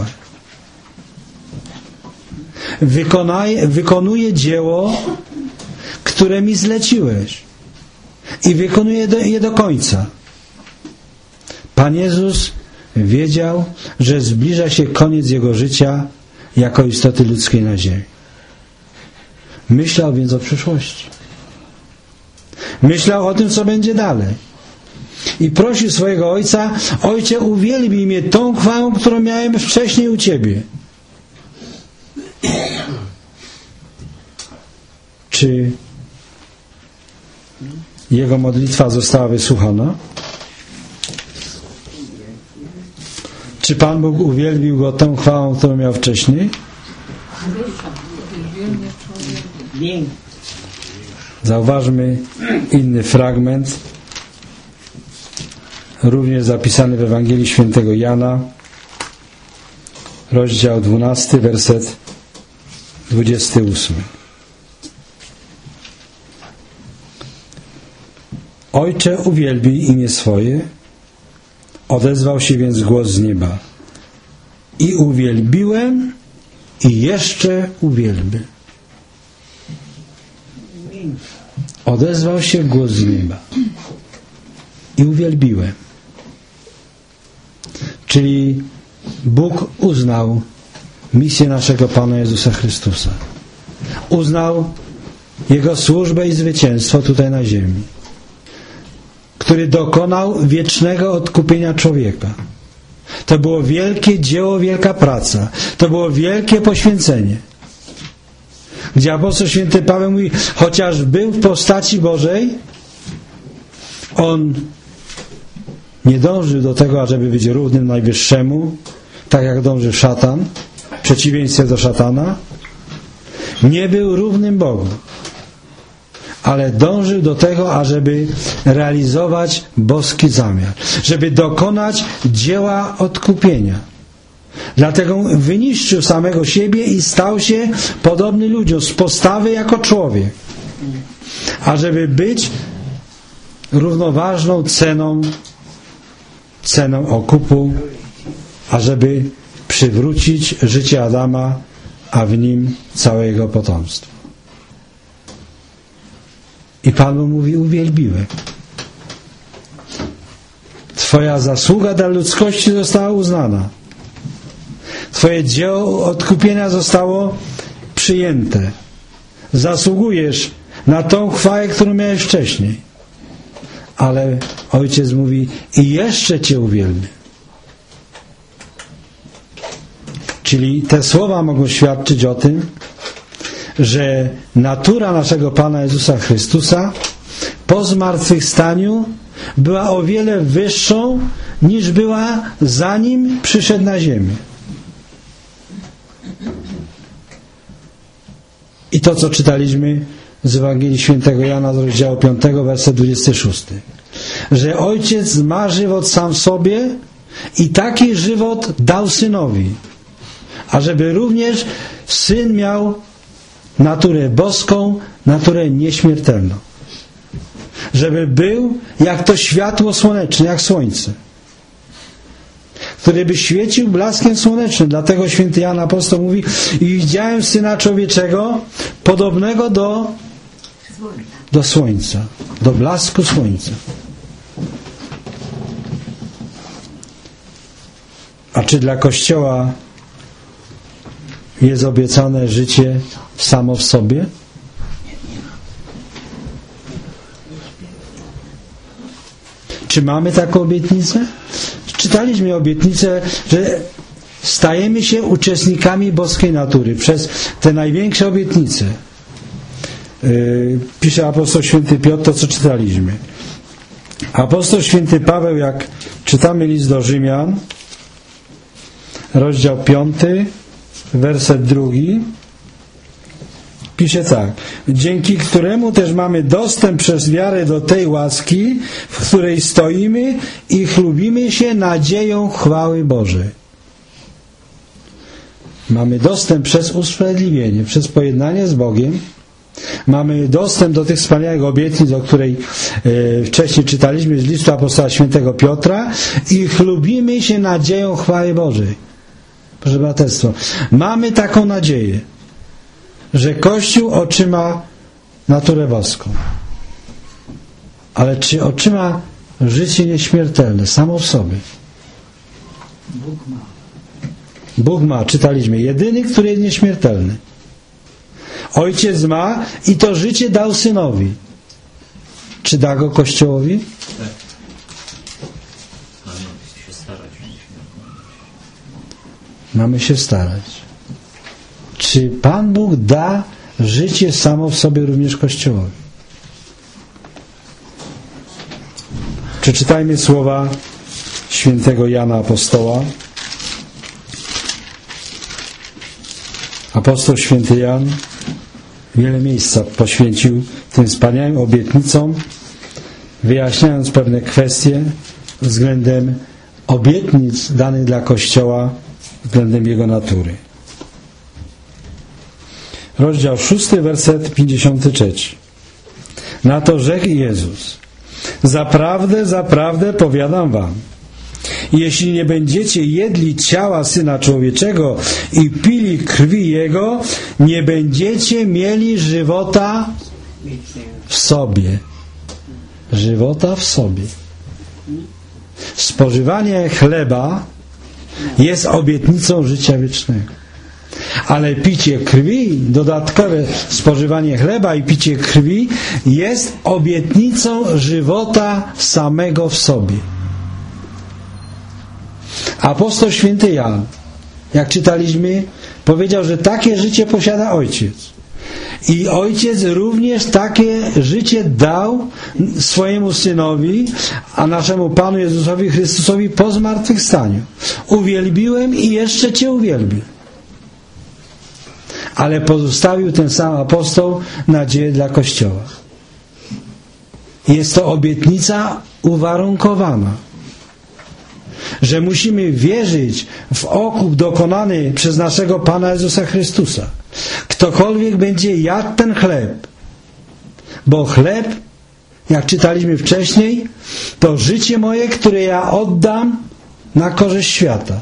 Wykonuję dzieło, które mi zleciłeś. I wykonuję je do końca. Pan Jezus wiedział, że zbliża się koniec Jego życia jako istoty ludzkiej na ziemi. Myślał więc o przyszłości. Myślał o tym, co będzie dalej. I prosił swojego Ojca: Ojcze, uwielbij mnie tą chwałą, którą miałem wcześniej u Ciebie. Czy jego modlitwa została wysłuchana? Czy Pan Bóg uwielbił go tą chwałą, którą miał wcześniej? Zauważmy inny fragment, również zapisany w Ewangelii Świętego Jana, rozdział 12, werset 28. Ojcze, uwielbij imię swoje. Odezwał się więc głos z nieba: i uwielbiłem, i jeszcze uwielbię. Odezwał się głos z nieba: i uwielbiłem. Czyli Bóg uznał misję naszego Pana Jezusa Chrystusa. Uznał Jego służbę i zwycięstwo tutaj na ziemi, który dokonał wiecznego odkupienia człowieka. To było wielkie dzieło, wielka praca. To było wielkie poświęcenie. Gdzie apostoł święty Paweł mówi: chociaż był w postaci Bożej, on nie dążył do tego, ażeby być równym Najwyższemu, tak jak dąży szatan, w przeciwieństwie do szatana. Nie był równym Bogu, ale dążył do tego, ażeby realizować boski zamiar, żeby dokonać dzieła odkupienia. Dlatego wyniszczył samego siebie i stał się podobny ludziom z postawy jako człowiek, ażeby być równoważną ceną okupu, ażeby przywrócić życie Adama, a w nim całe jego potomstwo. I Pan mu mówi: uwielbiłem. Twoja zasługa dla ludzkości została uznana. Twoje dzieło odkupienia zostało przyjęte. Zasługujesz na tą chwałę, którą miałeś wcześniej. Ale Ojciec mówi: i jeszcze Cię uwielbię. Czyli te słowa mogą świadczyć o tym, że natura naszego Pana Jezusa Chrystusa po zmartwychwstaniu była o wiele wyższą, niż była zanim przyszedł na ziemię. I to, co czytaliśmy z Ewangelii Świętego Jana z rozdziału 5, werset 26. Że Ojciec ma żywot sam w sobie i taki żywot dał Synowi, ażeby również Syn miał naturę boską, naturę nieśmiertelną. Żeby był jak to światło słoneczne, jak słońce, który by świecił blaskiem słonecznym. Dlatego święty Jan Apostoł mówi: i widziałem Syna Człowieczego podobnego do słońca, do blasku słońca. A czy dla Kościoła jest obiecane życie samo w sobie? Czy mamy taką obietnicę? Czytaliśmy obietnicę, że stajemy się uczestnikami boskiej natury przez te największe obietnice. Pisze apostoł święty Piotr to, co czytaliśmy. Apostoł święty Paweł, jak czytamy list do Rzymian, rozdział 5, werset 2, pisze tak: dzięki któremu też mamy dostęp przez wiarę do tej łaski, w której stoimy i chlubimy się nadzieją chwały Bożej. Mamy dostęp przez usprawiedliwienie, przez pojednanie z Bogiem. Mamy dostęp do tych wspaniałych obietnic, o której wcześniej czytaliśmy z listu apostoła świętego Piotra, i chlubimy się nadzieją chwały Bożej. Proszę braterstwo, mamy taką nadzieję, że Kościół otrzyma naturę boską. Ale czy otrzyma życie nieśmiertelne samo w sobie? Bóg ma, czytaliśmy, jedyny, który jest nieśmiertelny. Ojciec ma i to życie dał Synowi. Czy da go Kościołowi? Tak. Mamy się starać. Mamy się starać. Czy Pan Bóg da życie samo w sobie również Kościołowi? Przeczytajmy słowa świętego Jana Apostoła. Apostoł święty Jan wiele miejsca poświęcił tym wspaniałym obietnicom, wyjaśniając pewne kwestie względem obietnic danych dla Kościoła, względem jego natury. Rozdział 6, werset 53. Na to rzekł Jezus: zaprawdę, zaprawdę powiadam wam, jeśli nie będziecie jedli ciała Syna Człowieczego i pili krwi Jego, nie będziecie mieli żywota w sobie. Żywota w sobie. Spożywanie chleba jest obietnicą życia wiecznego. Ale picie krwi, dodatkowe spożywanie chleba i picie krwi jest obietnicą żywota samego w sobie. Apostoł święty Jan, jak czytaliśmy, powiedział, że takie życie posiada Ojciec. I Ojciec również takie życie dał swojemu Synowi, a naszemu Panu Jezusowi Chrystusowi po zmartwychwstaniu. Uwielbiłem i jeszcze Cię uwielbię. Ale pozostawił ten sam apostoł nadzieję dla Kościoła. Jest to obietnica uwarunkowana, że musimy wierzyć w okup dokonany przez naszego Pana Jezusa Chrystusa. Ktokolwiek będzie jadł ten chleb, bo chleb jak czytaliśmy wcześniej, to życie moje, które ja oddam na korzyść świata.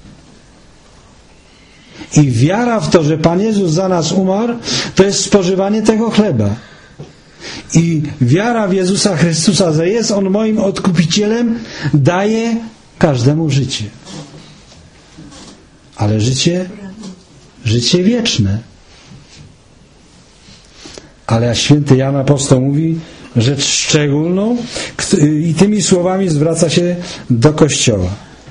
I wiara w to, że Pan Jezus za nas umarł, to jest spożywanie tego chleba. I wiara w Jezusa Chrystusa, że jest On moim odkupicielem, daje każdemu życie. Ale życie wieczne. Ale jak święty Jan Apostoł mówi rzecz szczególną i tymi słowami zwraca się do Kościoła.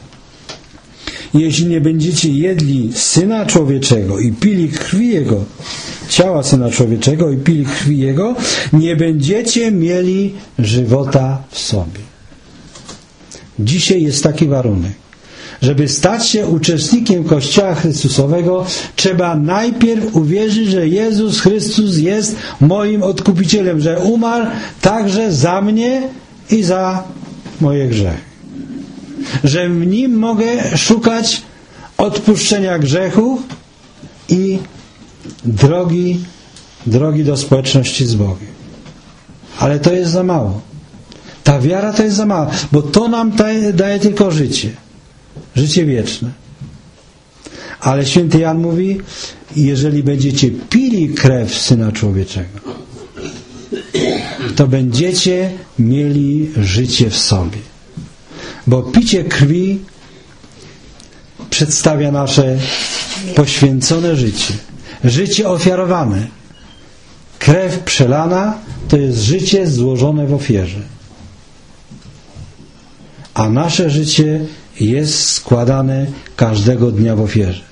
Jeśli nie będziecie jedli Syna Człowieczego i pili krwi Jego, ciała Syna Człowieczego i pili krwi Jego, nie będziecie mieli żywota w sobie. Dzisiaj jest taki warunek. Żeby stać się uczestnikiem Kościoła Chrystusowego, trzeba najpierw uwierzyć, że Jezus Chrystus jest moim odkupicielem, że umarł także za mnie i za moje grzechy. Że w Nim mogę szukać odpuszczenia grzechów i drogi do społeczności z Bogiem. Ale to jest za mało. Ta wiara to jest za mało, bo to nam daje tylko życie. Życie wieczne. Ale święty Jan mówi, jeżeli będziecie pili krew Syna Człowieczego, to będziecie mieli życie w sobie. Bo picie krwi przedstawia nasze poświęcone życie. Życie ofiarowane. Krew przelana to jest życie złożone w ofierze. A nasze życie jest składane każdego dnia w ofierze.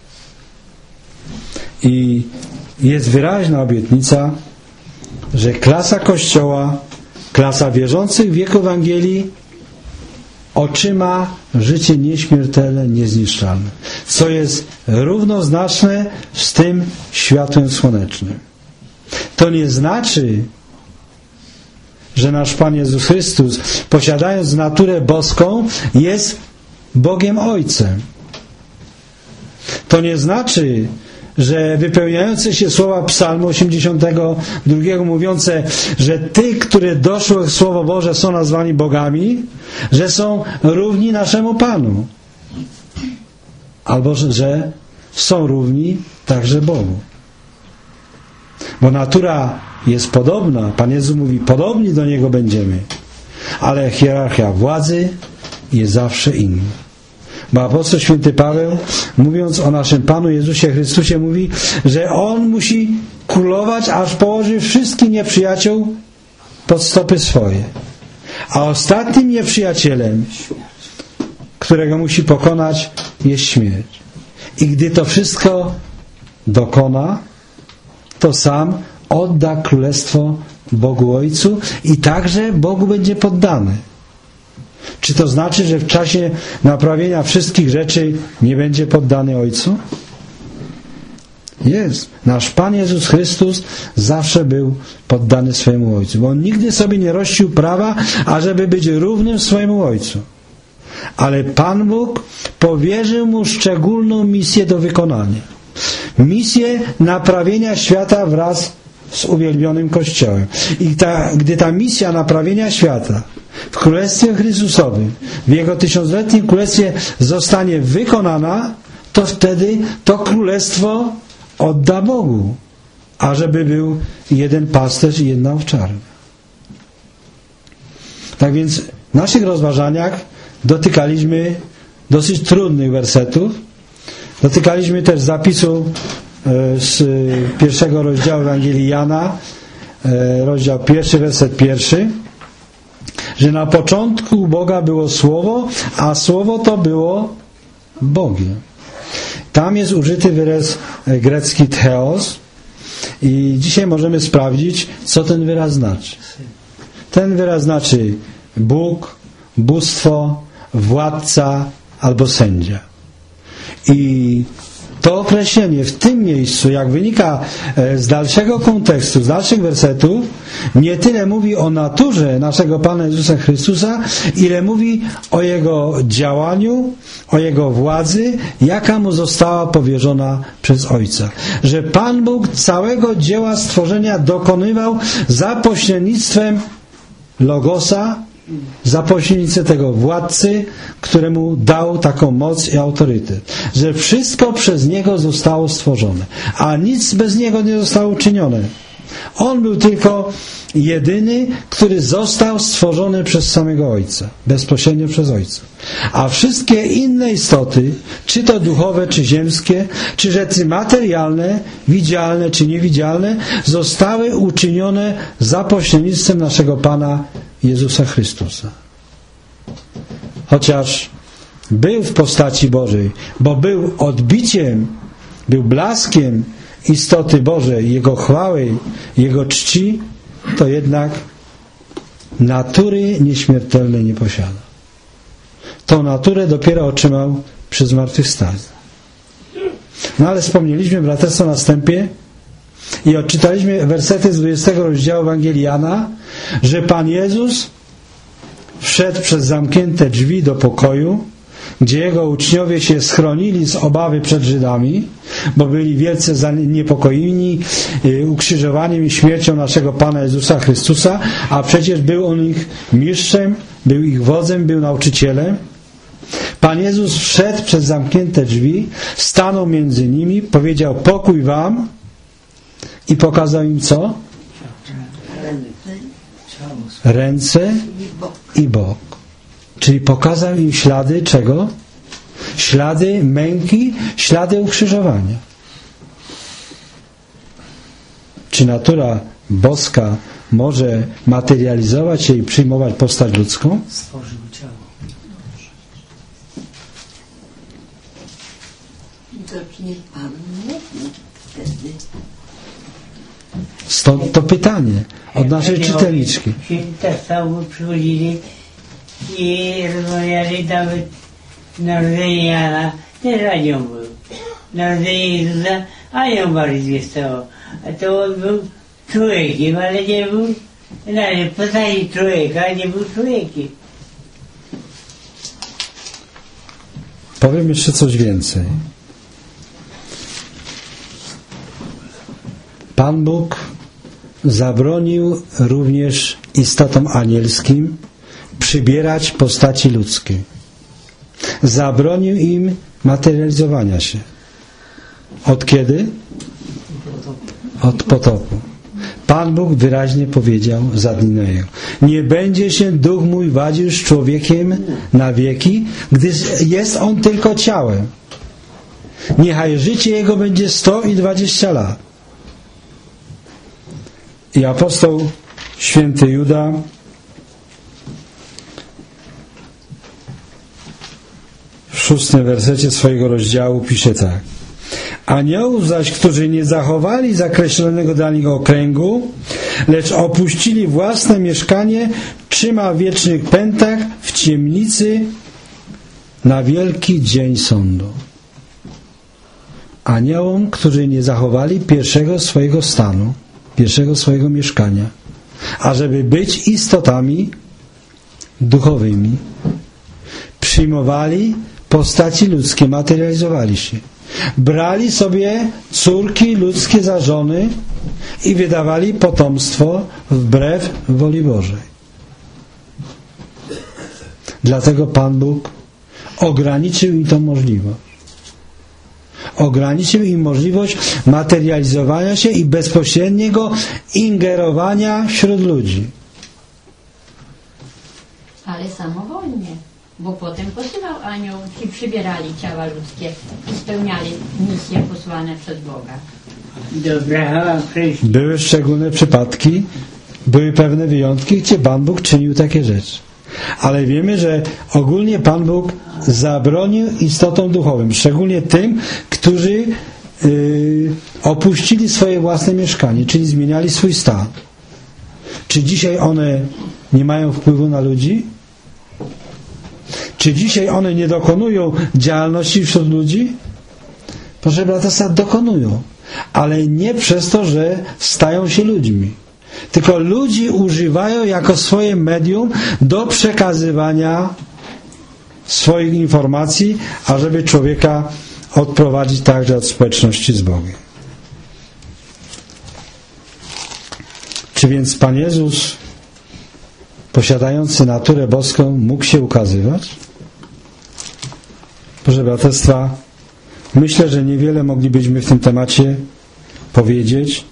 I jest wyraźna obietnica, że klasa Kościoła, klasa wierzących w wieku Ewangelii otrzyma życie nieśmiertelne, niezniszczalne, co jest równoznaczne z tym światłem słonecznym. To nie znaczy, że nasz Pan Jezus Chrystus, posiadając naturę boską, jest Bogiem Ojcem. To nie znaczy, że wypełniające się słowa Psalmu 82 mówiące, że tych, które doszły Słowo Boże, są nazwani bogami, że są równi naszemu Panu. Albo, że są równi także Bogu. Bo natura jest podobna. Pan Jezus mówi, podobni do Niego będziemy. Ale hierarchia władzy jest zawsze inna. Bo apostoł święty Paweł, mówiąc o naszym Panu Jezusie Chrystusie, mówi, że On musi królować, aż położy wszystkich nieprzyjaciół pod stopy swoje. A ostatnim nieprzyjacielem, którego musi pokonać, jest śmierć. I gdy to wszystko dokona, to sam odda królestwo Bogu Ojcu i także Bogu będzie poddany. Czy to znaczy, że w czasie naprawienia wszystkich rzeczy nie będzie poddany Ojcu? Jest. Nasz Pan Jezus Chrystus zawsze był poddany swojemu Ojcu, bo On nigdy sobie nie rościł prawa, ażeby być równym swojemu Ojcu. Ale Pan Bóg powierzył Mu szczególną misję do wykonania. Misję naprawienia świata wraz z uwielbionym Kościołem. I gdy ta misja naprawienia świata w Królestwie Chrystusowym, w Jego tysiącletnim Królestwie zostanie wykonana, to wtedy to Królestwo odda Bogu, ażeby był jeden pasterz i jedna owczarnia. Tak więc w naszych rozważaniach dotykaliśmy dosyć trudnych wersetów. Dotykaliśmy też zapisu z pierwszego rozdziału Ewangelii Jana, rozdział 1, werset 1, że na początku u Boga było Słowo, a Słowo to było Bogiem. Tam jest użyty wyraz grecki theos i dzisiaj możemy sprawdzić, co ten wyraz znaczy. Ten wyraz znaczy Bóg, bóstwo, władca albo sędzia. I to określenie w tym miejscu, jak wynika z dalszego kontekstu, z dalszych wersetów, nie tyle mówi o naturze naszego Pana Jezusa Chrystusa, ile mówi o Jego działaniu, o Jego władzy, jaka Mu została powierzona przez Ojca. Że Pan Bóg całego dzieła stworzenia dokonywał za pośrednictwem Logosa, za pośrednictwem tego władcy, któremu dał taką moc i autorytet, że wszystko przez Niego zostało stworzone, a nic bez Niego nie zostało uczynione. On był tylko jedyny, który został stworzony przez samego Ojca, bezpośrednio przez Ojca. A wszystkie inne istoty, czy to duchowe, czy ziemskie, czy rzeczy materialne, widzialne, czy niewidzialne, zostały uczynione za pośrednictwem naszego Pana Jezusa Chrystusa. Chociaż był w postaci Bożej, bo był odbiciem, był blaskiem istoty Bożej, Jego chwały, Jego czci, to jednak natury nieśmiertelnej nie posiada. Tą naturę dopiero otrzymał przy zmartwychwstaniu. No ale wspomnieliśmy, braterstwo, na wstępie i odczytaliśmy wersety z 20 rozdziału Ewangelii Jana, że Pan Jezus wszedł przez zamknięte drzwi do pokoju, gdzie Jego uczniowie się schronili z obawy przed Żydami, bo byli wielce zaniepokojeni ukrzyżowaniem i śmiercią naszego Pana Jezusa Chrystusa, a przecież był On ich mistrzem, był ich wodzem, był nauczycielem. Pan Jezus wszedł przez zamknięte drzwi, stanął między nimi, powiedział: pokój wam, i pokazał im co? Ręce i bok. Czyli pokazał im ślady czego? Ślady męki, ślady ukrzyżowania. Czy natura boska może materializować się i przyjmować postać ludzką? Stworzył ciało. Widocznie Pan mówił wtedy. Stąd to pytanie od naszej czytelniczki. Tak samo przychodzili i rozmawiali nawet narodzenie Jana, też anioł był. Narodzenie Jezusa anioł bardziej stało. A to on był człowiekiem, ale nie był, w postaci człowieka, nie był człowiekiem. Powiem jeszcze coś więcej. Pan Bóg zabronił również istotom anielskim przybierać postaci ludzkiej. Zabronił im materializowania się. Od kiedy? Od potopu. Pan Bóg wyraźnie powiedział za dni Noego: nie będzie się duch mój wadził z człowiekiem na wieki, gdyż jest on tylko ciałem. Niechaj życie jego będzie 120 lat. I apostoł święty Juda w 6 wersecie swojego rozdziału pisze tak: aniołów zaś, którzy nie zachowali zakreślonego dla nich okręgu, lecz opuścili własne mieszkanie, trzyma w wiecznych pętach w ciemnicy na wielki dzień sądu. Aniołom, którzy nie zachowali pierwszego swojego stanu, pierwszego swojego mieszkania, ażeby być istotami duchowymi, przyjmowali postaci ludzkie, materializowali się. Brali sobie córki ludzkie za żony i wydawali potomstwo wbrew woli Bożej. Dlatego Pan Bóg ograniczył im tą możliwość. Ograniczył im możliwość materializowania się i bezpośredniego ingerowania wśród ludzi. Ale samowolnie, bo potem posyłał anioł i przybierali ciała ludzkie i spełniali misje posłane przez Boga. Dobra, przejść. Były szczególne przypadki, były pewne wyjątki, gdzie Pan Bóg czynił takie rzeczy. Ale wiemy, że ogólnie Pan Bóg zabronił istotom duchowym, szczególnie tym, którzy opuścili swoje własne mieszkanie, czyli zmieniali swój stan. Czy dzisiaj one nie mają wpływu na ludzi? Czy dzisiaj one nie dokonują działalności wśród ludzi? Proszę braterstwa, dokonują. Ale nie przez to, że stają się ludźmi. Tylko ludzi używają jako swoje medium do przekazywania swoich informacji, ażeby człowieka odprowadzić także od społeczności z Bogiem. Czy więc Pan Jezus posiadający naturę boską, mógł się ukazywać? Proszę braterstwa, myślę, że niewiele moglibyśmy w tym temacie powiedzieć,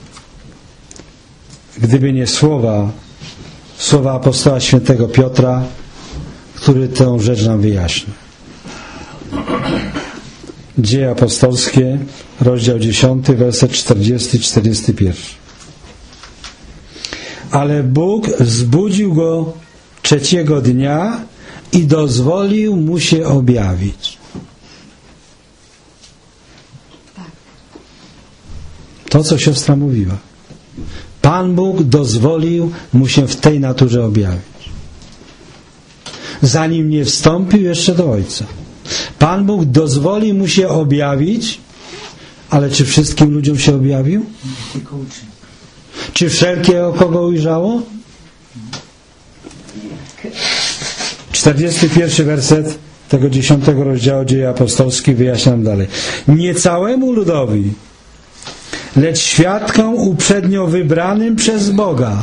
gdyby nie słowa apostoła świętego Piotra, który tę rzecz nam wyjaśni. Dzieje apostolskie, rozdział 10, werset 40-41. Ale Bóg wzbudził go trzeciego dnia i dozwolił mu się objawić. To, co siostra mówiła. Pan Bóg dozwolił mu się w tej naturze objawić. Zanim nie wstąpił jeszcze do Ojca. Pan Bóg dozwolił mu się objawić, ale czy wszystkim ludziom się objawił? Czy wszelkie oko go ujrzało? 41 werset tego 10 rozdziału Dzieje Apostolskich wyjaśniam dalej. Nie całemu ludowi, lecz świadkom uprzednio wybranym przez Boga.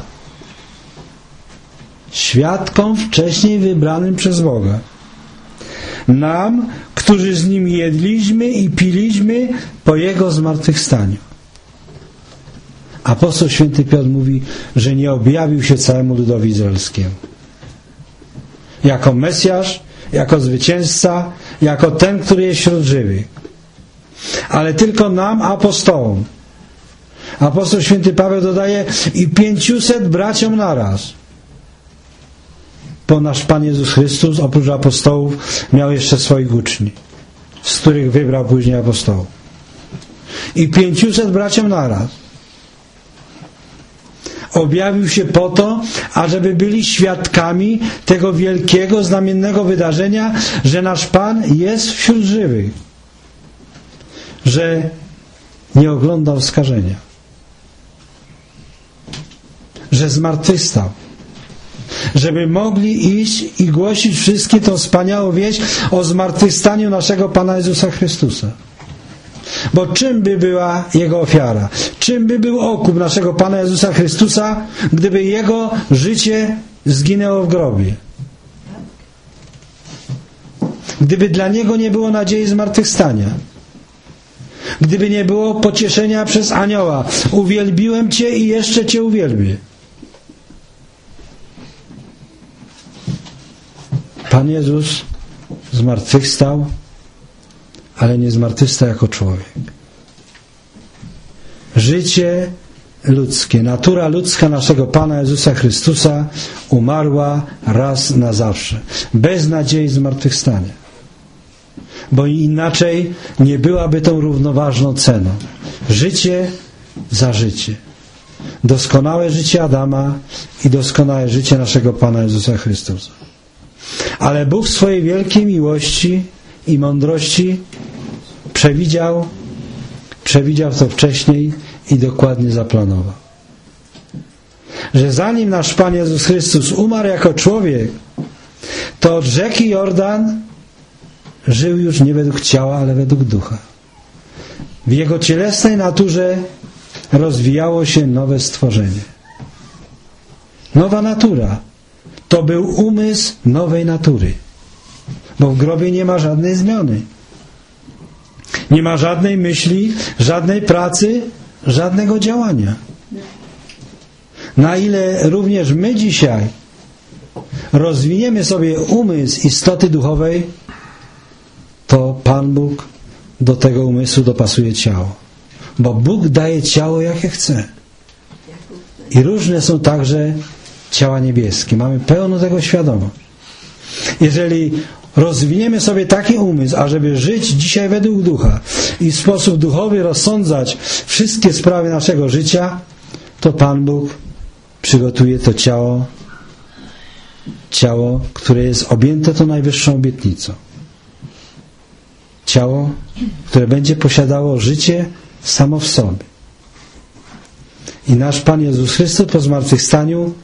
Świadkom wcześniej wybranym przez Boga. Nam, którzy z Nim jedliśmy i piliśmy po Jego zmartwychwstaniu. Apostoł święty Piotr mówi, że nie objawił się całemu ludowi izraelskiemu. Jako Mesjasz, jako zwycięzca, jako ten, który jest wśród żywych. Ale tylko nam, apostołom. Apostoł święty Paweł dodaje i 500 braciom naraz. Bo nasz Pan Jezus Chrystus oprócz apostołów miał jeszcze swoich uczniów, z których wybrał później apostołów. I 500 braciom naraz. Objawił się po to, ażeby byli świadkami tego wielkiego, znamiennego wydarzenia, że nasz Pan jest wśród żywych. Że nie oglądał skażenia. Że zmartwychwstał. Żeby mogli iść i głosić wszystkim tą wspaniałą wieść o zmartwychwstaniu naszego Pana Jezusa Chrystusa. Bo czym by była Jego ofiara? Czym by był okup naszego Pana Jezusa Chrystusa, gdyby Jego życie zginęło w grobie? Gdyby dla Niego nie było nadziei zmartwychwstania? Gdyby nie było pocieszenia przez anioła, uwielbiłem Cię i jeszcze Cię uwielbię. Pan Jezus zmartwychwstał, ale nie zmartwychwstał jako człowiek. Życie ludzkie, natura ludzka naszego Pana Jezusa Chrystusa umarła raz na zawsze. Bez nadziei zmartwychwstania. Bo inaczej nie byłaby tą równoważną ceną. Życie za życie. Doskonałe życie Adama i doskonałe życie naszego Pana Jezusa Chrystusa. Ale Bóg w swojej wielkiej miłości i mądrości przewidział to wcześniej i dokładnie zaplanował. Że zanim nasz Pan Jezus Chrystus umarł jako człowiek, to od rzeki Jordan żył już nie według ciała, ale według ducha. W Jego cielesnej naturze rozwijało się nowe stworzenie. Nowa natura. To był umysł nowej natury. Bo w grobie nie ma żadnej zmiany. Nie ma żadnej myśli, żadnej pracy, żadnego działania. Na ile również my dzisiaj rozwiniemy sobie umysł istoty duchowej, to Pan Bóg do tego umysłu dopasuje ciało. Bo Bóg daje ciało jakie chce. I różne są także ciała niebieskie. Mamy pełno tego świadomość. Jeżeli rozwiniemy sobie taki umysł, ażeby żyć dzisiaj według ducha i w sposób duchowy rozsądzać wszystkie sprawy naszego życia, to Pan Bóg przygotuje to ciało, które jest objęte tą najwyższą obietnicą. Ciało, które będzie posiadało życie samo w sobie. I nasz Pan Jezus Chrystus po zmartwychwstaniu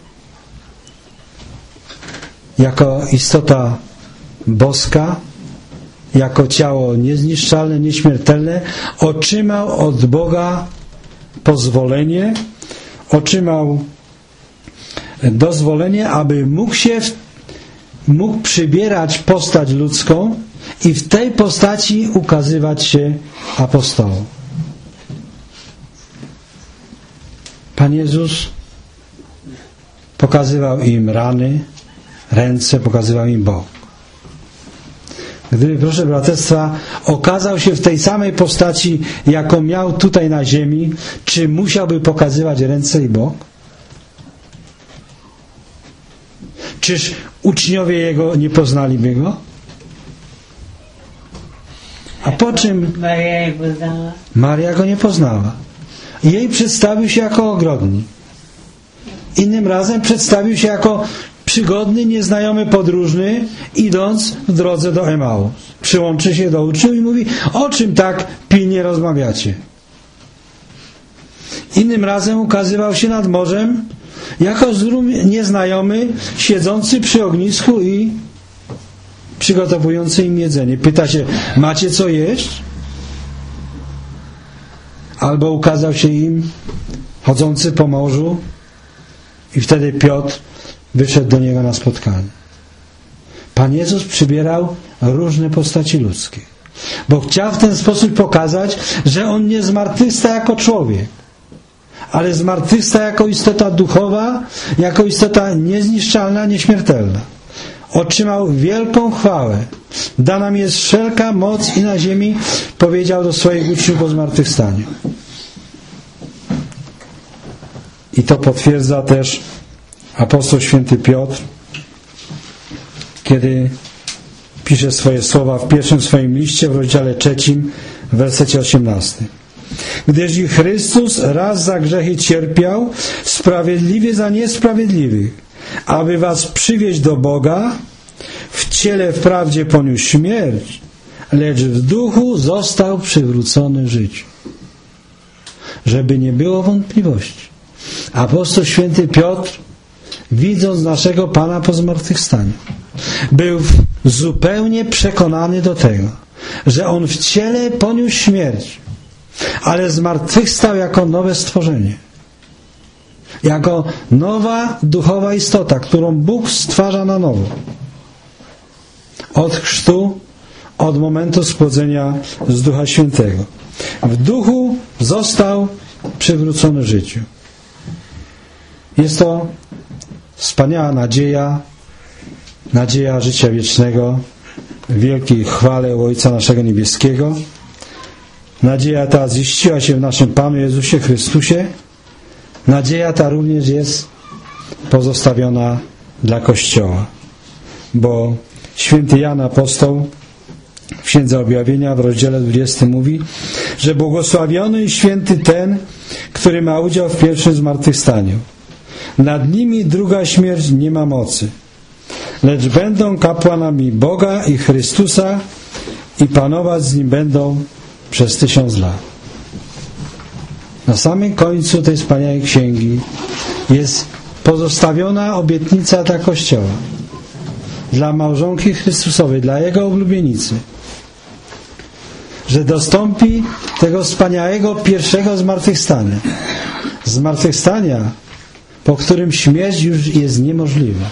jako istota boska, jako ciało niezniszczalne, nieśmiertelne, otrzymał od Boga pozwolenie, otrzymał dozwolenie, aby mógł przybierać postać ludzką i w tej postaci ukazywać się apostołom. Pan Jezus pokazywał im rany, ręce, pokazywał im bok. Gdyby, proszę braterstwa, okazał się w tej samej postaci, jaką miał tutaj na ziemi, czy musiałby pokazywać ręce i bok? Czyż uczniowie Jego nie poznaliby Go? A po czym Maria nie poznała. Maria Go nie poznała. Jej przedstawił się jako ogrodnik. Innym razem przedstawił się jako przygodny, nieznajomy podróżny, idąc w drodze do Emaus. Przyłączy się do uczniów i mówi: o czym tak pilnie rozmawiacie? Innym razem ukazywał się nad morzem jako nieznajomy, siedzący przy ognisku i przygotowujący im jedzenie. Pyta się: macie co jeść? Albo ukazał się im chodzący po morzu i wtedy Piotr wyszedł do niego na spotkanie. Pan Jezus przybierał różne postaci ludzkie, bo chciał w ten sposób pokazać, że On nie zmartwychwstał jako człowiek, ale zmartwychwstał jako istota duchowa, jako istota niezniszczalna, nieśmiertelna. Otrzymał wielką chwałę. Dana mi jest wszelka moc i na ziemi, powiedział do swoich uczniów po zmartwychwstaniu. I to potwierdza też apostoł święty Piotr, kiedy pisze swoje słowa w pierwszym swoim liście, w rozdziale 3, w wersecie 18. Gdyż i Chrystus raz za grzechy cierpiał, sprawiedliwie za niesprawiedliwych, aby was przywieźć do Boga, w ciele wprawdzie poniósł śmierć, lecz w duchu został przywrócony życiu. Żeby nie było wątpliwości. Apostoł święty Piotr, widząc naszego Pana po zmartwychwstaniu, był zupełnie przekonany do tego, że On w ciele poniósł śmierć, ale zmartwychwstał jako nowe stworzenie. Jako nowa duchowa istota, którą Bóg stwarza na nowo. Od chrztu, od momentu spłodzenia z Ducha Świętego. W duchu został przywrócony życiu. Jest to wspaniała nadzieja, nadzieja życia wiecznego, wielkiej chwale u Ojca naszego Niebieskiego. Nadzieja ta ziściła się w naszym Panu Jezusie Chrystusie. Nadzieja ta również jest pozostawiona dla Kościoła, bo święty Jan Apostoł w Księdze Objawienia w rozdziale 20 mówi, że błogosławiony i święty ten, który ma udział w pierwszym zmartwychwstaniu. Nad nimi druga śmierć nie ma mocy, lecz będą kapłanami Boga i Chrystusa i panować z Nim będą przez 1000 lat. Na samym końcu tej wspaniałej księgi jest pozostawiona obietnica dla Kościoła, dla małżonki Chrystusowej, dla Jego oblubienicy, że dostąpi tego wspaniałego pierwszego zmartwychwstania. Zmartwychwstania, po którym śmierć już jest niemożliwa.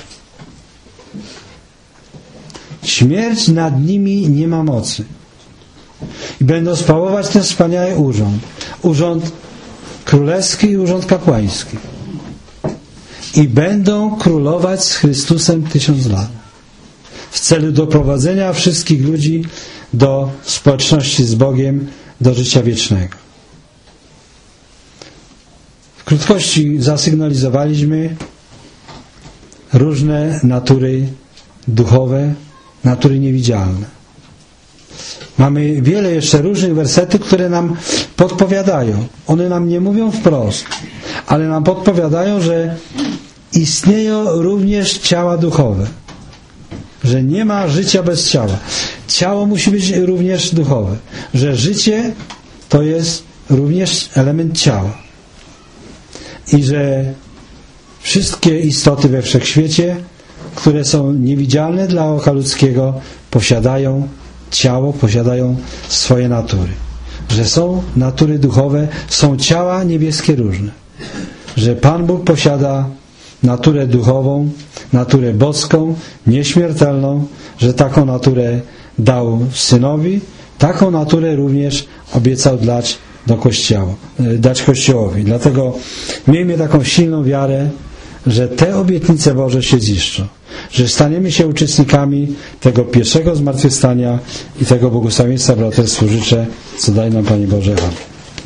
Śmierć nad nimi nie ma mocy. I będą sprawować ten wspaniały urząd. Urząd królewski i urząd kapłański. I będą królować z Chrystusem 1000 lat. W celu doprowadzenia wszystkich ludzi do społeczności z Bogiem, do życia wiecznego. W krótkości zasygnalizowaliśmy różne natury duchowe, natury niewidzialne. Mamy wiele jeszcze różnych wersetów, które nam podpowiadają. One nam nie mówią wprost, ale nam podpowiadają, że istnieją również ciała duchowe. Że nie ma życia bez ciała. Ciało musi być również duchowe. Że życie to jest również element ciała. I że wszystkie istoty we wszechświecie, które są niewidzialne dla oka ludzkiego, posiadają ciało, posiadają swoje natury. Że są natury duchowe, są ciała niebieskie różne. Że Pan Bóg posiada naturę duchową, naturę boską, nieśmiertelną, że taką naturę dał Synowi, taką naturę również obiecał dać Kościołowi. Dlatego miejmy taką silną wiarę, że te obietnice Boże się ziszczą, że staniemy się uczestnikami tego pierwszego zmartwychwstania i tego błogosławieństwa braterstwu życzę, co daj nam Panie Boże. Amen.